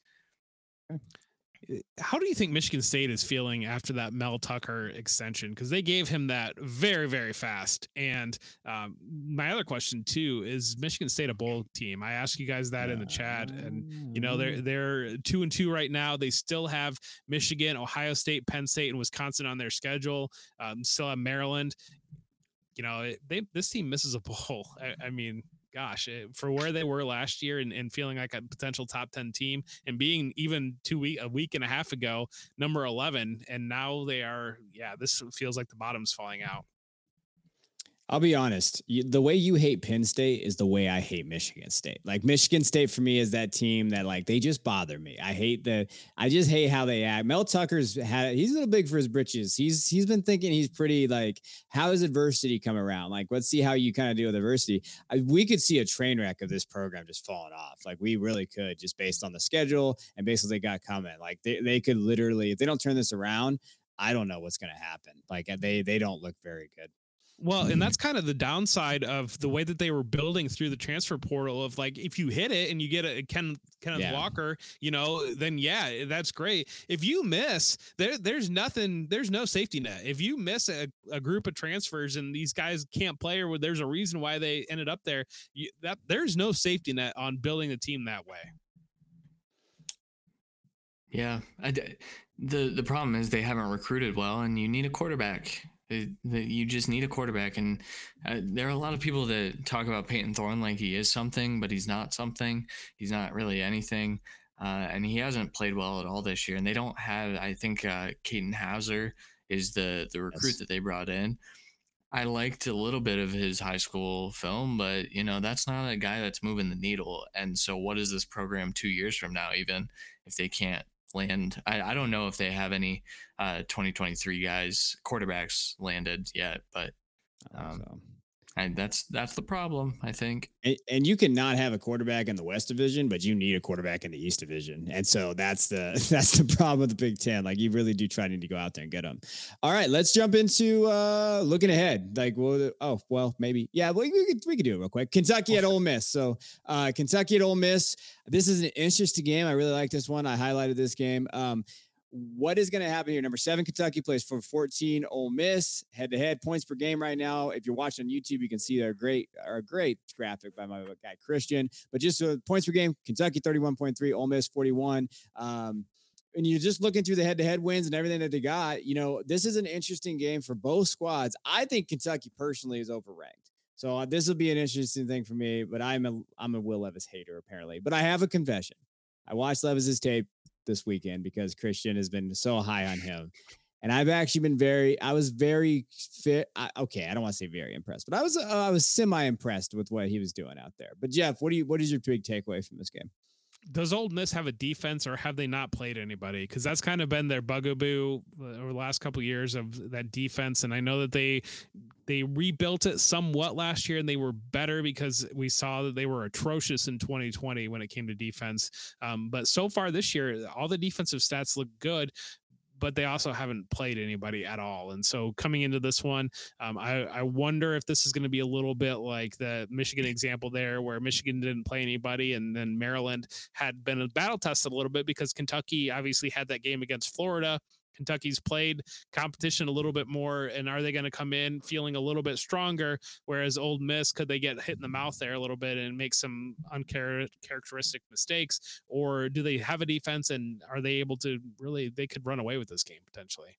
How do you think Michigan State is feeling after that Mel Tucker extension? Because they gave him that very, very fast. And um, my other question too is Michigan State a bowl team? I asked you guys that in the chat, and you know they're they're two and two right now. They still have Michigan, Ohio State, Penn State, and Wisconsin on their schedule. Um, still have Maryland. You know, they this team misses a bowl. I, I mean. Gosh, for where they were last year and, and feeling like a potential top ten team and being even two week, a week and a half ago, number eleven. And now they are, yeah, this feels like the bottom's falling out. I'll be honest. You, the way you hate Penn State is the way I hate Michigan State. Like Michigan State for me is that team that like, they just bother me. I hate the, I just hate how they act. Mel Tucker's had, he's a little big for his britches. He's, he's been thinking he's pretty like, how does adversity come around? Like, let's see how you kind of deal with adversity. I, we could see a train wreck of this program just falling off. Like we really could, just based on the schedule and based on what they got coming. Like they, they could literally, if they don't turn this around, I don't know what's going to happen. Like they, they don't look very good. Well, and that's kind of the downside of the way that they were building through the transfer portal of like, if you hit it and you get a Ken, Kenneth yeah. Walker, you know, then yeah, that's great. If you miss there, there's nothing, there's no safety net. If you miss a, a group of transfers and these guys can't play, or there's a reason why they ended up there, you, that there's no safety net on building a team that way. Yeah. I, the, the problem is they haven't recruited well, and you need a quarterback. That you just need a quarterback. And uh, there are a lot of people that talk about Peyton Thorne like he is something, but he's not something. He's not really anything. Uh, and he hasn't played well at all this year. And they don't have, I think uh, Caden Hauser is the, the recruit yes. that they brought in. I liked a little bit of his high school film, but you know, that's not a guy that's moving the needle. And so what is this program two years from now, even if they can't land? I, I don't know if they have any uh twenty twenty-three guys, quarterbacks landed yet, but um So. and that's that's the problem, I think. And, and you cannot have a quarterback in the West Division, but you need a quarterback in the East Division, and so that's the that's the problem with the Big Ten. Like you really do try need to go out there and get them. All right, let's jump into uh, looking ahead. Like, well, oh well, maybe yeah, we, we could we could do it real quick. Kentucky at Ole Miss. So uh, Kentucky at Ole Miss. This is an interesting game. I really like this one. I highlighted this game. Um, What is going to happen here? Number seven, Kentucky plays for fourteen, Ole Miss, head-to-head points per game right now. If you're watching on YouTube, you can see their great, our great graphic by my guy Christian. But just uh, points per game, Kentucky thirty-one point three, Ole Miss forty-one. Um, and you're just looking through the head-to-head wins and everything that they got. You know, this is an interesting game for both squads. I think Kentucky personally is overranked. So uh, this will be an interesting thing for me. But I'm a I'm a Will Levis hater apparently. But I have a confession. I watched Levis's tape this weekend because Christian has been so high on him. And I've actually been very, I was very fit. I, okay. I don't want to say very impressed, but I was, uh, I was semi impressed with what he was doing out there. But Jeff, what do you, what is your big takeaway from this game? Does Ole Miss have a defense, or have they not played anybody? Because that's kind of been their bugaboo over the last couple of years of that defense. And I know that they they rebuilt it somewhat last year, and they were better because we saw that they were atrocious in twenty twenty when it came to defense. Um, but so far this year, all the defensive stats look good, but they also haven't played anybody at all. And so coming into this one, um, I, I wonder if this is going to be a little bit like the Michigan example there, where Michigan didn't play anybody, and then Maryland had been battle tested a little bit because Kentucky obviously had that game against Florida. Kentucky's played competition a little bit more, and are they going to come in feeling a little bit stronger? Whereas Ole Miss, could they get hit in the mouth there a little bit and make some uncharacteristic mistakes, or do they have a defense, and are they able to really, they could run away with this game potentially?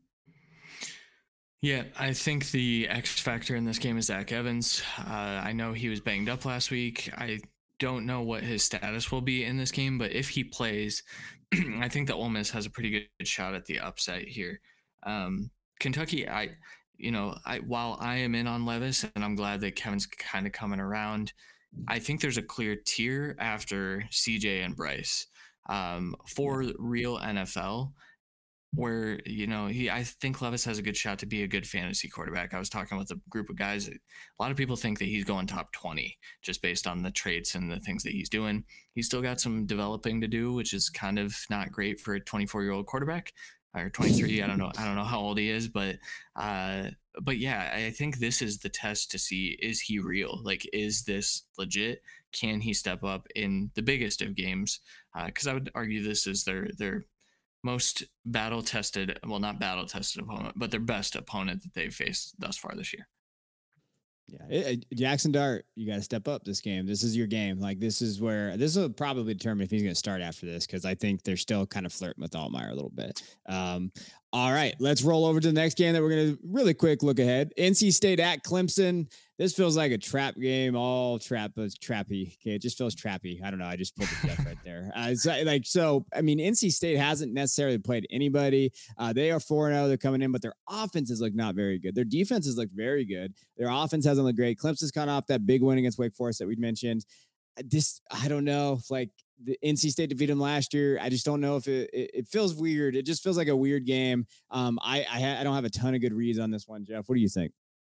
Yeah, I think the X factor in this game is Zach Evans. Uh, I know he was banged up last week. I don't know what his status will be in this game, but if he plays, I think that Ole Miss has a pretty good shot at the upset here. Um, Kentucky, I, you know, I while I am in on Levis, and I'm glad that Kevin's kind of coming around, I think there's a clear tier after C J and Bryce um, for real N F L. Where, you know, he, I think Levis has a good shot to be a good fantasy quarterback. I was talking with a group of guys. A lot of people think that he's going top twenty just based on the traits and the things that he's doing. He's still got some developing to do, which is kind of not great for a twenty-four year old quarterback, or twenty-three. I don't know. I don't know how old he is, but, uh, but yeah, I think this is the test to see, is he real? Like, is this legit? Can he step up in the biggest of games? Uh, cause I would argue this is their, their, most battle tested, well, not battle tested opponent, but their best opponent that they've faced thus far this year. Yeah, it, it, Jackson Dart, you got to step up this game. This is your game. Like, this is where this will probably determine if he's going to start after this, because I think they're still kind of flirting with Altmaier a little bit. Um, all right, let's roll over to the next game that we're going to really quick look ahead. N C State at Clemson. This feels like a trap game, all trap, uh, trappy. Okay, it just feels trappy. I don't know. I just pulled the stuff right there. Uh, so, like, so, I mean, N C State hasn't necessarily played anybody. Uh, they are four and oh. They're coming in, but their offenses look not very good. Their defenses look very good. Their offense hasn't looked great. Clemson's kind of off that big win against Wake Forest that we mentioned. This, I don't know, like the N C State defeated them last year. I just don't know if it, it, it feels weird. It just feels like a weird game. Um, I, I, ha- I don't have a ton of good reads on this one, Jeff. What do you think?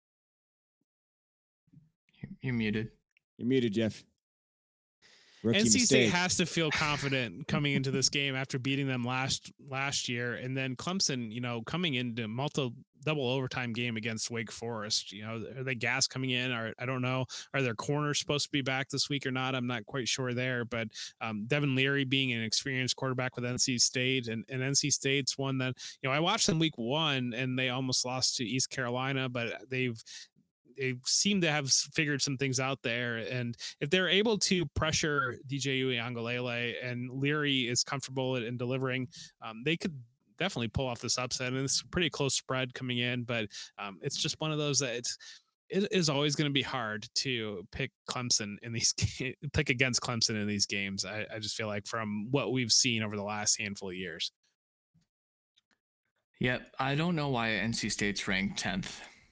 You're muted. You're muted, Jeff. Rookie N C mistake. State has to feel confident coming into this game after beating them last last year, and then Clemson, you know, coming into multi double overtime game against Wake Forest. You know, are they gas coming in? Or I don't know. Are their corners supposed to be back this week or not? I'm not quite sure there. But um, Devin Leary being an experienced quarterback with N C State, and, and N C State's one that, you know, I watched them week one and they almost lost to East Carolina, but they've they seem to have figured some things out there. And if they're able to pressure D J Uiagalelei and Leary is comfortable in delivering, um, they could definitely pull off this upset. And it's a pretty close spread coming in, but um, it's just one of those that it's, it is always going to be hard to pick Clemson in these, pick against Clemson in these games. I, I just feel like from what we've seen over the last handful of years. Yep. I don't know why N C State's ranked tenth.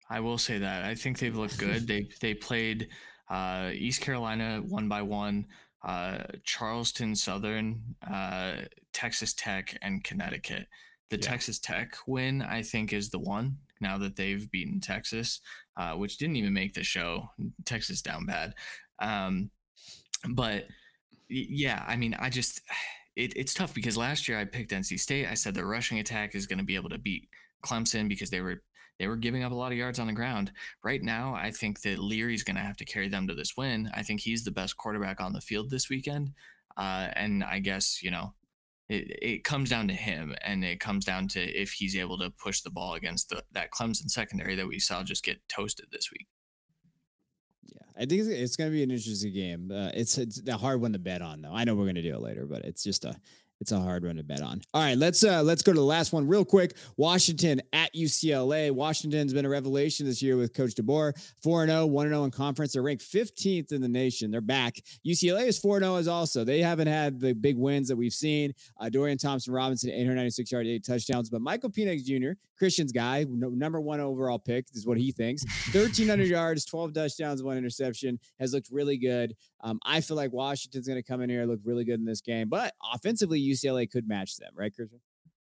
I will say that. I think they've looked good. They they played uh, East Carolina one by one, uh, Charleston Southern, uh, Texas Tech, and Connecticut. The Yeah. Texas Tech win, I think, is the one now that they've beaten Texas, uh, which didn't even make the show. Texas down bad. Um, but y- yeah, I mean, I just it, it's tough because last year I picked N C State. I said the rushing attack is going to be able to beat Clemson because they were they were giving up a lot of yards on the ground. Right now, I think that Leary's going to have to carry them to this win. I think he's the best quarterback on the field this weekend, uh, and I guess you know it, it comes down to him, and it comes down to if he's able to push the ball against the, that Clemson secondary that we saw just get toasted this week. Yeah, I think it's, it's going to be an interesting game. Uh, it's it's a hard one to bet on, though. I know we're going to do it later, but it's just a it's a hard one to bet on. All right, let's uh, let's go to the last one real quick. Washington at U C L A. Washington's been a revelation this year with Coach DeBoer. four and oh, one and oh in conference. They're ranked fifteenth in the nation. They're back. U C L A is four and oh as also. They haven't had the big wins that we've seen. Uh, Dorian Thompson-Robinson, eight hundred ninety-six yards, eight touchdowns. But Michael Penix Junior, Christian's guy, no, number one overall pick is what he thinks. thirteen hundred yards, twelve touchdowns, one interception, has looked really good. Um, I feel like Washington's going to come in here and look really good in this game. But offensively, U C L A could match them, right, Christian?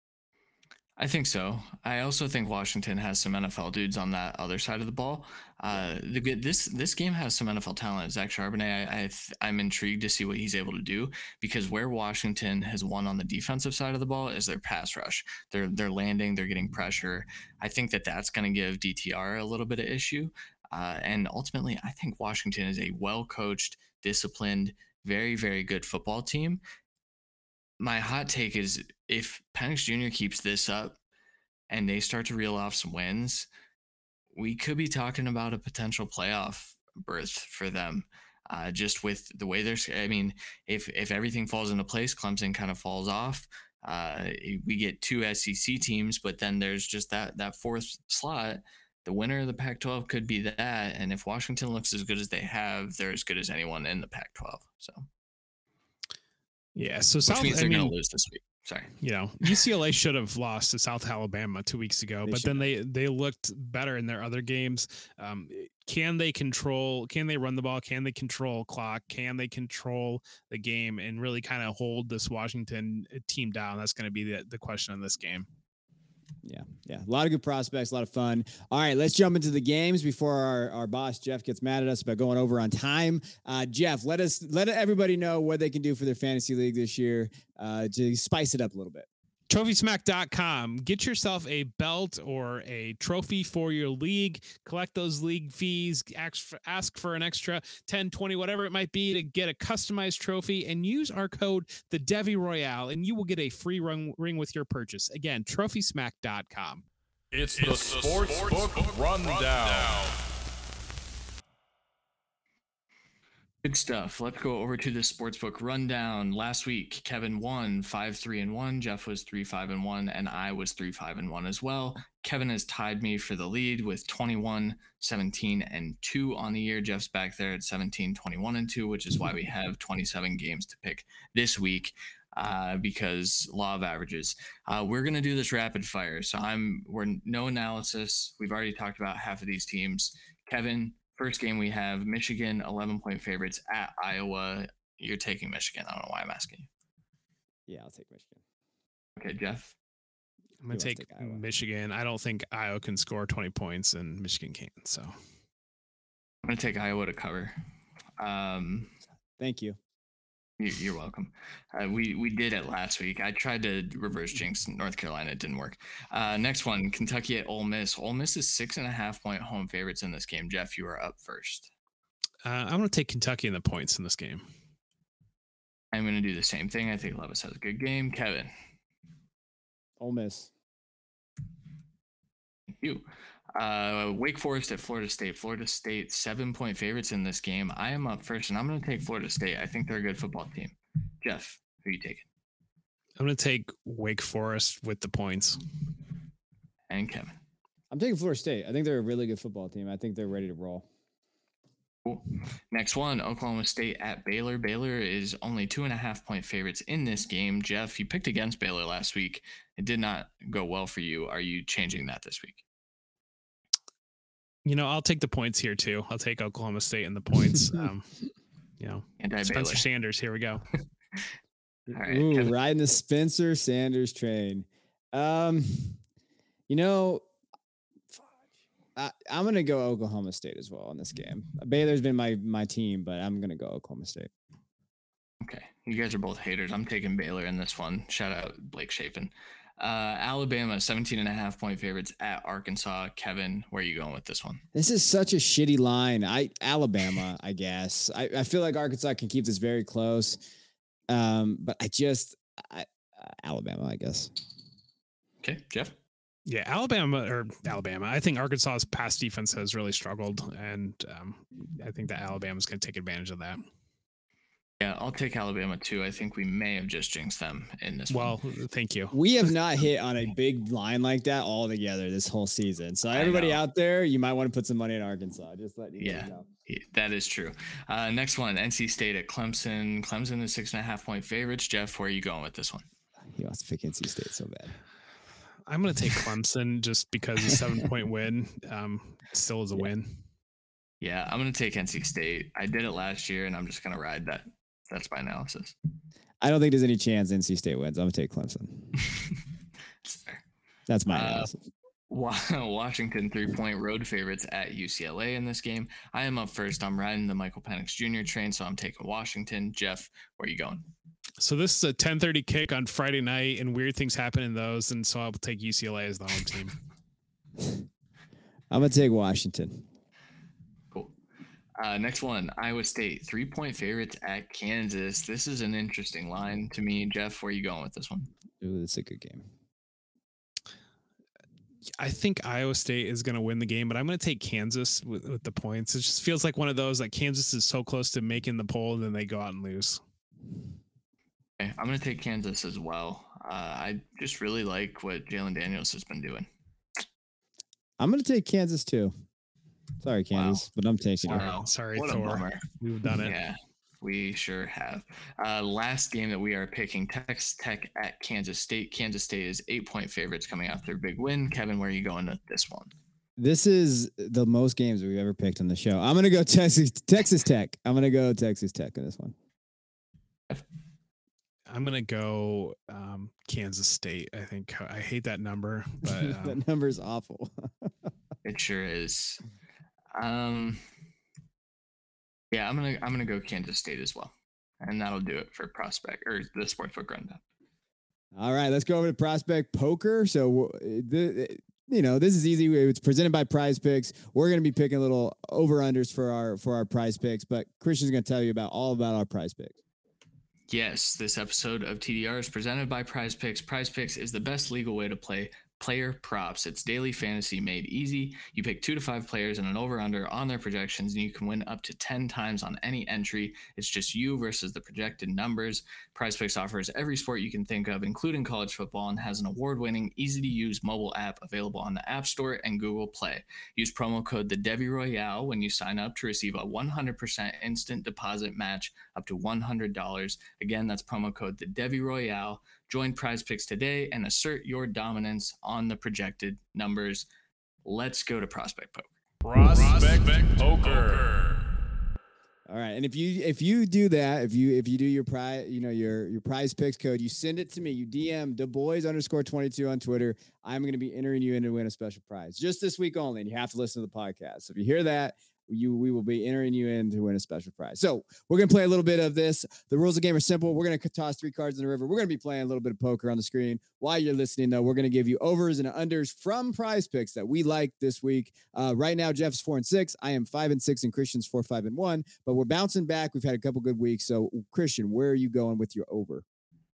I think so. I also think Washington has some N F L dudes on that other side of the ball. Uh, the good this this game has some N F L talent. Zach Charbonnet, I, I I'm intrigued to see what he's able to do because where Washington has won on the defensive side of the ball is their pass rush. They're they're landing, they're getting pressure. I think that that's going to give D T R a little bit of issue. Uh, and ultimately, I think Washington is a well coached, disciplined, very very good football team. My hot take is if Penix Junior keeps this up and they start to reel off some wins, we could be talking about a potential playoff berth for them. Uh, just with the way they're, I mean, if if everything falls into place, Clemson kind of falls off. Uh, we get two S E C teams, but then there's just that that fourth slot. The winner of the Pac twelve could be that, and if Washington looks as good as they have, they're as good as anyone in the Pac twelve. So. Yeah, so Which South, means I they're mean, going to lose this week. Sorry. You know, U C L A should have lost to South Alabama two weeks ago, They but should then they they looked better in their other games. Um, can they control? Can they run the ball? Can they control clock? Can they control the game and really kind of hold this Washington team down? That's going to be the the question in this game. Yeah, yeah. A lot of good prospects, a lot of fun. All right, let's jump into the games before our, our boss Jeff gets mad at us about going over on time. Uh, Jeff, let us let everybody know what they can do for their fantasy league this year uh, to spice it up a little bit. Trophy Smack dot com. Get yourself a belt or a trophy for your league. Collect those league fees. Ask for, ask for an extra ten, twenty, whatever it might be to get a customized trophy and use our code, the Devy Royale, and you will get a free run, ring with your purchase. Again, Trophy Smack dot com. It's, it's the, Sports, the Sports Book, Book Rundown. Rundown. Good stuff. Let's go over to the Sportsbook Rundown. Last week, Kevin won five three and one. Jeff was three five and one, and I was three five and one as well. Kevin has tied me for the lead with twenty-one, seventeen, and two on the year. Jeff's back there at seventeen, twenty-one, and two, which is why we have twenty-seven games to pick this week. Uh, because law of averages. Uh, we're gonna do this rapid fire. So I'm we're no analysis. We've already talked about half of these teams. Kevin, first game we have Michigan, eleven point favorites at Iowa. You're taking Michigan. I don't know why I'm asking you. Yeah, I'll take Michigan. Okay, Jeff. I'm gonna take, take Michigan. I don't think Iowa can score twenty points, and Michigan can't. So I'm gonna take Iowa to cover. Um, Thank you. You're welcome. Uh, we we did it last week. I tried to reverse jinx North Carolina. It didn't work. Uh, next one, Kentucky at Ole Miss. Ole Miss is six and a half point home favorites in this game. Jeff, you are up first. Uh, I'm going to take Kentucky in the points in this game. I'm going to do the same thing. I think Levis has a good game. Kevin. Ole Miss. Thank you. Uh, Wake Forest at Florida State. Florida State, seven point favorites in this game. I am up first, and I'm going to take Florida State. I think they're a good football team. Jeff, who are you taking? I'm going to take Wake Forest with the points. And Kevin. I'm taking Florida State. I think they're a really good football team. I think they're ready to roll. Cool. Next one, Oklahoma State at Baylor. Baylor is only two and a half point favorites in this game. Jeff, you picked against Baylor last week. It did not go well for you. Are you changing that this week? You know, I'll take the points here too. I'll take Oklahoma State and the points. um, you know, Spencer Sanders. Here we go. All right, Ooh, Kevin. riding the Spencer Sanders train. Um, you know, I, I'm gonna go Oklahoma State as well in this game. Baylor's been my my team, but I'm gonna go Oklahoma State. Okay, you guys are both haters. I'm taking Baylor in this one. Shout out Blake Shapen. Uh, Alabama, seventeen and a half point favorites at Arkansas. Kevin, where are you going with this one? This is such a shitty line. I Alabama, I guess. I, I feel like Arkansas can keep this very close. Um, but I just I, uh, Alabama, I guess. Okay, Jeff. Yeah, Alabama or Alabama. I think Arkansas's pass defense has really struggled, and um, I think that Alabama's going to take advantage of that. Yeah, I'll take Alabama too. I think we may have just jinxed them in this well, one. Well, thank you. We have not hit on a big line like that all together this whole season. So everybody out there, you might want to put some money in Arkansas. Just let you yeah, know. Yeah, that is true. Uh, next one, N C State at Clemson. Clemson is six and a half point favorites. Jeff, where are you going with this one? He wants to pick N C State so bad. I'm going to take Clemson just because a seven point win um, still is a yeah. win. Yeah, I'm going to take N C State. I did it last year, and I'm just going to ride that. That's my analysis. I don't think there's any chance N C State wins. I'm going to take Clemson. That's fair. That's my uh, analysis. Washington three-point road favorites at U C L A in this game. I am up first. I'm riding the Michael Penix Junior train, so I'm taking Washington. Jeff, where are you going? So this is a ten thirty kick on Friday night, and weird things happen in those, and so I'll take U C L A as the home team. I'm going to take Washington. Cool. Uh, next one, Iowa State, three-point favorites at Kansas. This is an interesting line to me. Jeff, where are you going with this one? Ooh, it's a good game. I think Iowa State is going to win the game, but I'm going to take Kansas with, with the points. It just feels like one of those, like Kansas is so close to making the poll, and then they go out and lose. Okay, I'm going to take Kansas as well. Uh, I just really like what Jalen Daniels has been doing. I'm going to take Kansas too. Sorry, Kansas, wow. but I'm taking sorry, it. Wow. Sorry, what Thor. A bummer. We've done it. Yeah, we sure have. Uh, last game that we are picking, Texas Tech at Kansas State. Kansas State is eight-point favorites coming off their big win. Kevin, where are you going with this one? This is the most games we've ever picked on the show. I'm going to go Texas Texas Tech. I'm going to go Texas Tech in this one. I'm going to go um, Kansas State. I think I hate that number, but um, that number is awful. It sure is. Um, yeah, I'm going to, I'm going to go Kansas State as well. And that'll do it for prospect or the sportsbook rundown. All right, let's go over to prospect poker. So the, you know, this is easy. It's presented by Prize Picks. We're going to be picking little over unders for our, for our Prize Picks, but Christian's going to tell you about all about our Prize Picks. Yes, this episode of T D R is presented by Prize Picks. Prize Picks is the best legal way to play player props. It's daily fantasy made easy. You pick two to five players and an over-under on their projections, and you can win up to ten times on any entry. It's just you versus the projected numbers. Prize Picks offers every sport you can think of, including college football, and has an award-winning, easy-to-use mobile app available on the App Store and Google Play. Use promo code the Devy Royale when you sign up to receive a one hundred percent instant deposit match up to one hundred dollars. Again, that's promo code the Devy Royale. Join Prize Picks today and assert your dominance on the projected numbers. Let's go to prospect poker. Prospect, prospect poker. All right, and if you if you do that, if you if you do your prize, you know your your Prize Picks code, you send it to me. You D M DuBois underscore twenty-two on Twitter. I'm going to be entering you in to win a special prize just this week only, and you have to listen to the podcast. So if you hear that, you we will be entering you in to win a special prize. So we're going to play a little bit of this. The rules of the game are simple. We're going to toss three cards in the river. We're going to be playing a little bit of poker on the screen. While you're listening, though, we're going to give you overs and unders from Prize Picks that we like this week. Uh, right now, Jeff's four and six. I am five and six, and Christian's four, five, and one. But we're bouncing back. We've had a couple good weeks. So, Christian, where are you going with your over?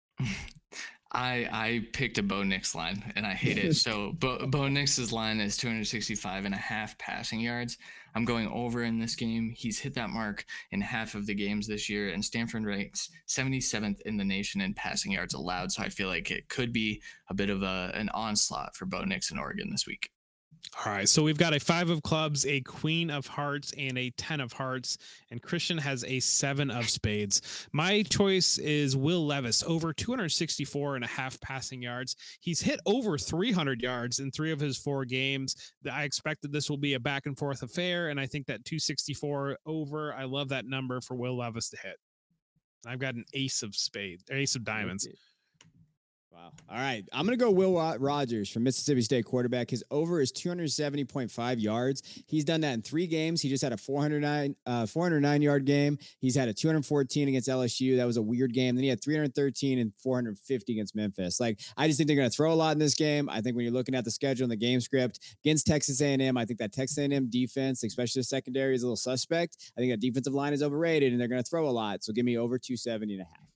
I I picked a Bo Nix line, and I hate it. So Bo, Bo Nix's line is two sixty-five and a half passing yards. I'm going over in this game. He's hit that mark in half of the games this year, and Stanford ranks seventy-seventh in the nation in passing yards allowed. So I feel like it could be a bit of a an onslaught for Bo Nix in Oregon this week. All right, so we've got a five of clubs, a queen of hearts, and a ten of hearts, and Christian has a seven of spades. My choice is Will Levis, over two hundred sixty-four and a half passing yards. He's hit over three hundred yards in three of his four games. I expect that this will be a back and forth affair, and I think that two sixty-four over, I love that number for Will Levis to hit. I've got an ace of spades, ace of diamonds. Wow. All right. I'm going to go Will Rogers from Mississippi State quarterback. His over is two hundred seventy point five yards. He's done that in three games. He just had a four hundred nine, uh, four hundred nine yard game. He's had a two hundred fourteen against L S U. That was a weird game. Then he had three hundred thirteen and four hundred fifty against Memphis. Like, I just think they're going to throw a lot in this game. I think when you're looking at the schedule and the game script against Texas A and M, I think that Texas A and M defense, especially the secondary, is a little suspect. I think that defensive line is overrated and they're going to throw a lot. So give me over two seventy and a half.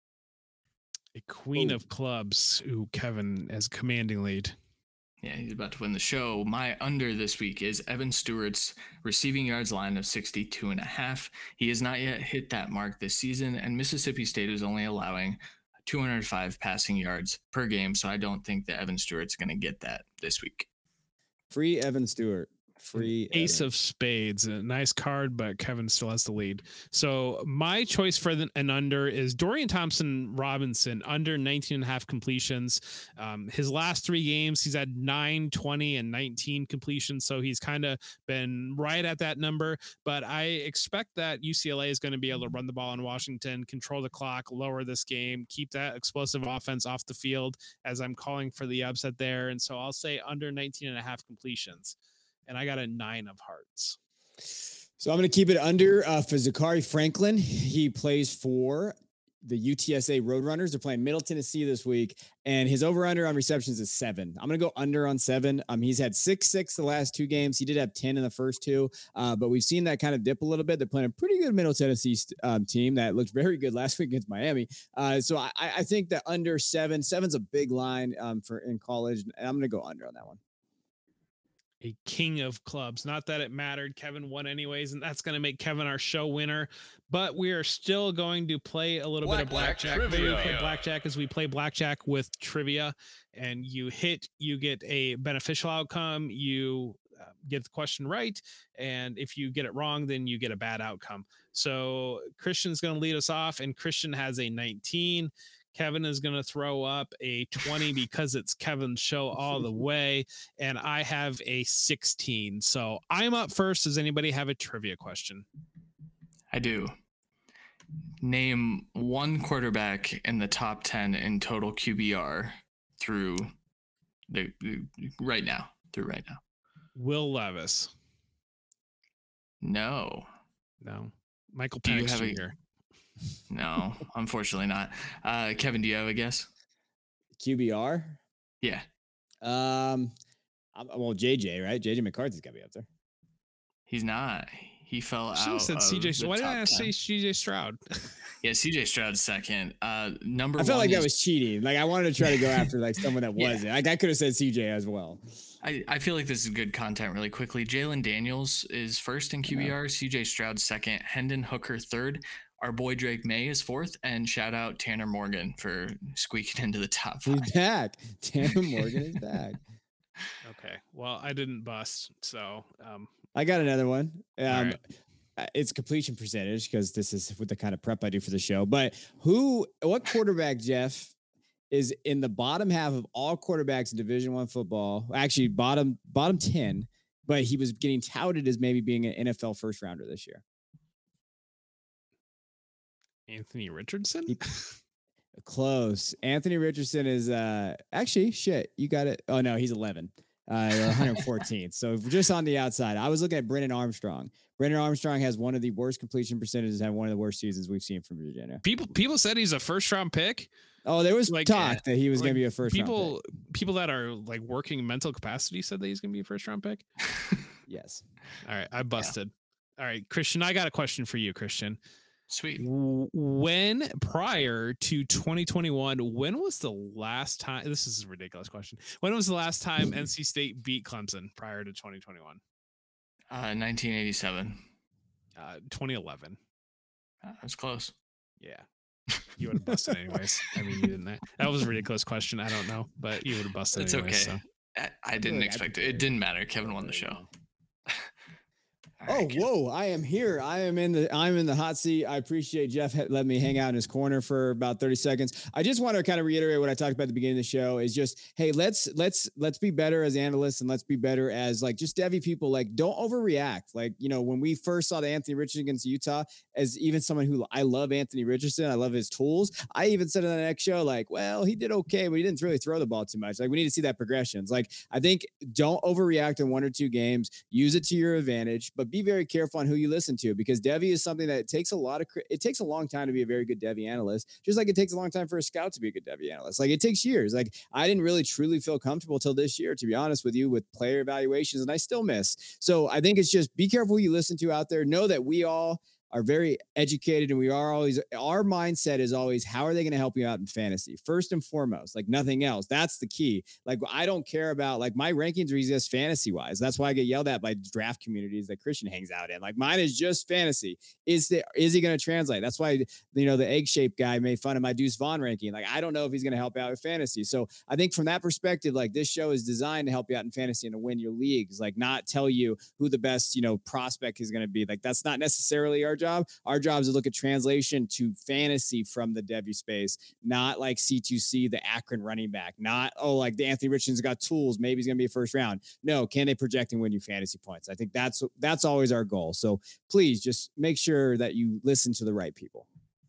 A queen Ooh. of clubs. Ooh, Kevin as commanding lead. Yeah, he's about to win the show. My under this week is Evan Stewart's receiving yards line of sixty-two and a half. He has not yet hit that mark this season, and Mississippi State is only allowing two hundred five passing yards per game, so I don't think that Evan Stewart's going to get that this week. Free Evan Stewart. Free Ace Evan. of spades, a nice card, but Kevin still has the lead. So my choice for the, an under is Dorian Thompson Robinson, under nineteen and a half completions. Um, his last three games, he's had nine, twenty, and nineteen completions. So he's kind of been right at that number, but I expect that U C L A is going to be able to run the ball in Washington, control the clock, lower this game, keep that explosive offense off the field, as I'm calling for the upset there. And so I'll say under nineteen and a half completions. And I got a nine of hearts. So I'm going to keep it under uh, for Zachary Franklin. He plays for the U T S A Roadrunners. They're playing Middle Tennessee this week, and his over-under on receptions is seven. I'm going to go under on seven. Um, he's had six, six the last two games. He did have ten in the first two, uh, but we've seen that kind of dip a little bit. They're playing a pretty good Middle Tennessee um, team that looked very good last week against Miami. Uh, so I, I think that under seven, seven's a big line um, for in college, and I'm going to go under on that one. A king of clubs. Not that it mattered. Kevin won anyways, and that's going to make Kevin our show winner. But we are still going to play a little Black, bit of blackjack. black We trivia. play blackjack as we play blackjack with trivia, and you hit, you get a beneficial outcome. You uh, get the question right, and if you get it wrong, then you get a bad outcome. So Christian's going to lead us off, and Christian has a nineteen. Kevin is going to throw up a twenty because it's Kevin's show all the way. And I have a sixteen. So I'm up first. Does anybody have a trivia question? I do. Name one quarterback in the top ten in total Q B R through the right now. Through right now. Will Levis. No. No. Michael Do you Penix have a- Junior No, unfortunately not. Uh, Kevin, do you have a guess? Q B R. Yeah. Um, I'm- well, J J, right? J J McCarthy's got to be up there. He's not. He fell Should have out. said of C J. the Why did top I say ten. C J Stroud? Yeah, C J Stroud's second. Uh, number I felt one like that is- was cheating. Like I wanted to try to go after like someone that Yeah. wasn't. Like I could have said C J as well. I, I feel like this is good content really quickly. Jalen Daniels is first in Q B R, C J Stroud second, Hendon Hooker third. Our boy Drake May is fourth, and shout out Tanner Morgan for squeaking into the top five. He's back. Tanner Morgan is back. Okay. Well, I didn't bust. So um, I got another one. Um, right. uh, It's completion percentage because this is with the kind of prep I do for the show. But who, what quarterback, Jeff, is in the bottom half of all quarterbacks in Division One football? Actually, bottom bottom ten, but he was getting touted as maybe being an N F L first rounder this year. Anthony Richardson? He- Close. Anthony Richardson is uh actually shit. You got it. Oh no, he's eleven. Uh one hundred fourteenth. So just on the outside. I was looking at Brennan Armstrong. Brennan Armstrong has one of the worst completion percentages and one of the worst seasons we've seen from Virginia. People people said he's a first round pick. Oh, there was Like, talk uh, that he was like, going to be a first people round pick. people that are like working mental capacity said that he's going to be a first round pick. Yes. All right, I busted. All right, Christian, I got a question for you, Christian. Sweet. W- When prior to twenty twenty-one, when was the last time? This is a ridiculous question. When was the last time N C State beat Clemson prior to twenty twenty-one? Uh, nineteen eighty-seven. Uh, twenty eleven. Uh, that's close. Yeah. You would have busted anyways. I mean, you didn't. That was a ridiculous question. I don't know, but you would have busted It's anyways. okay. I, I didn't like expect I it. It didn't matter. Kevin won the show. Oh, All right, Kev. whoa! I am here. I am in the. I'm in the hot seat. I appreciate Jeff letting me hang out in his corner for about thirty seconds. I just want to kind of reiterate what I talked about at the beginning of the show. Is just, hey, let's let's let's be better as analysts, and let's be better as like just Devy people. Like, don't overreact. Like, you know, when we first saw the Anthony Richardson against Utah, as even someone who I love Anthony Richardson, I love his tools. I even said in the next show, like, well, he did okay, but he didn't really throw the ball too much. Like, we need to see that progression. It's like, I think don't overreact in one or two games. Use it to your advantage, but be very careful on who you listen to, because Devy is something that it takes a lot of, it takes a long time to be a very good Devy analyst, just like it takes a long time for a scout to be a good Devy analyst. Like, it takes years. Like, I didn't really truly feel comfortable till this year, to be honest with you, with player evaluations, and I still miss. So I think it's just be careful who you listen to out there. Know that we all are very educated, and we are always, our mindset is always, how are they going to help you out in fantasy? First and foremost, like nothing else. That's the key. Like, I don't care about, like, my rankings are just fantasy wise. That's why I get yelled at by draft communities that Christian hangs out in. Like, mine is just fantasy. Is the, is he going to translate? That's why, you know, the egg shaped guy made fun of my Deuce Vaughn ranking. Like, I don't know if he's going to help out with fantasy. So I think from that perspective, like, this show is designed to help you out in fantasy and to win your leagues, like not tell you who the best, you know, prospect is going to be. Like, that's not necessarily our job. Our job is to look at translation to fantasy from the Devy space, not like C two C, the Akron running back, not, oh, like the Anthony Richardson's got tools, maybe he's going to be a first round. No, can they project and win you fantasy points? I think that's, that's always our goal. So please just make sure that you listen to the right people.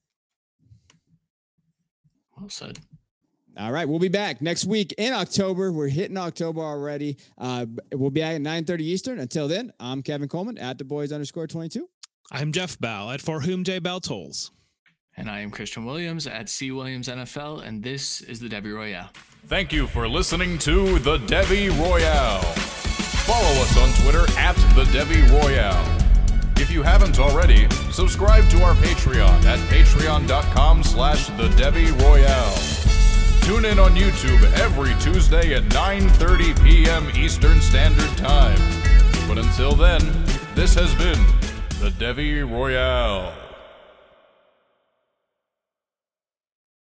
Well said. All right. We'll be back next week in October. We're hitting October already. Uh, we'll be at nine thirty Eastern. Until then, I'm Kevin Coleman at the boys underscore twenty-two. I'm Jeff Bell at For Whom J Bell Tolls. And I am Christian Williams at C Williams N F L, and this is the Devy Royale. Thank you for listening to the Devy Royale. Follow us on Twitter at the Devy Royale. If you haven't already, subscribe to our Patreon at patreon.com slash the Devy Royale. Tune in on YouTube every Tuesday at nine thirty p.m. Eastern Standard Time. But until then, this has been the Devy Royale.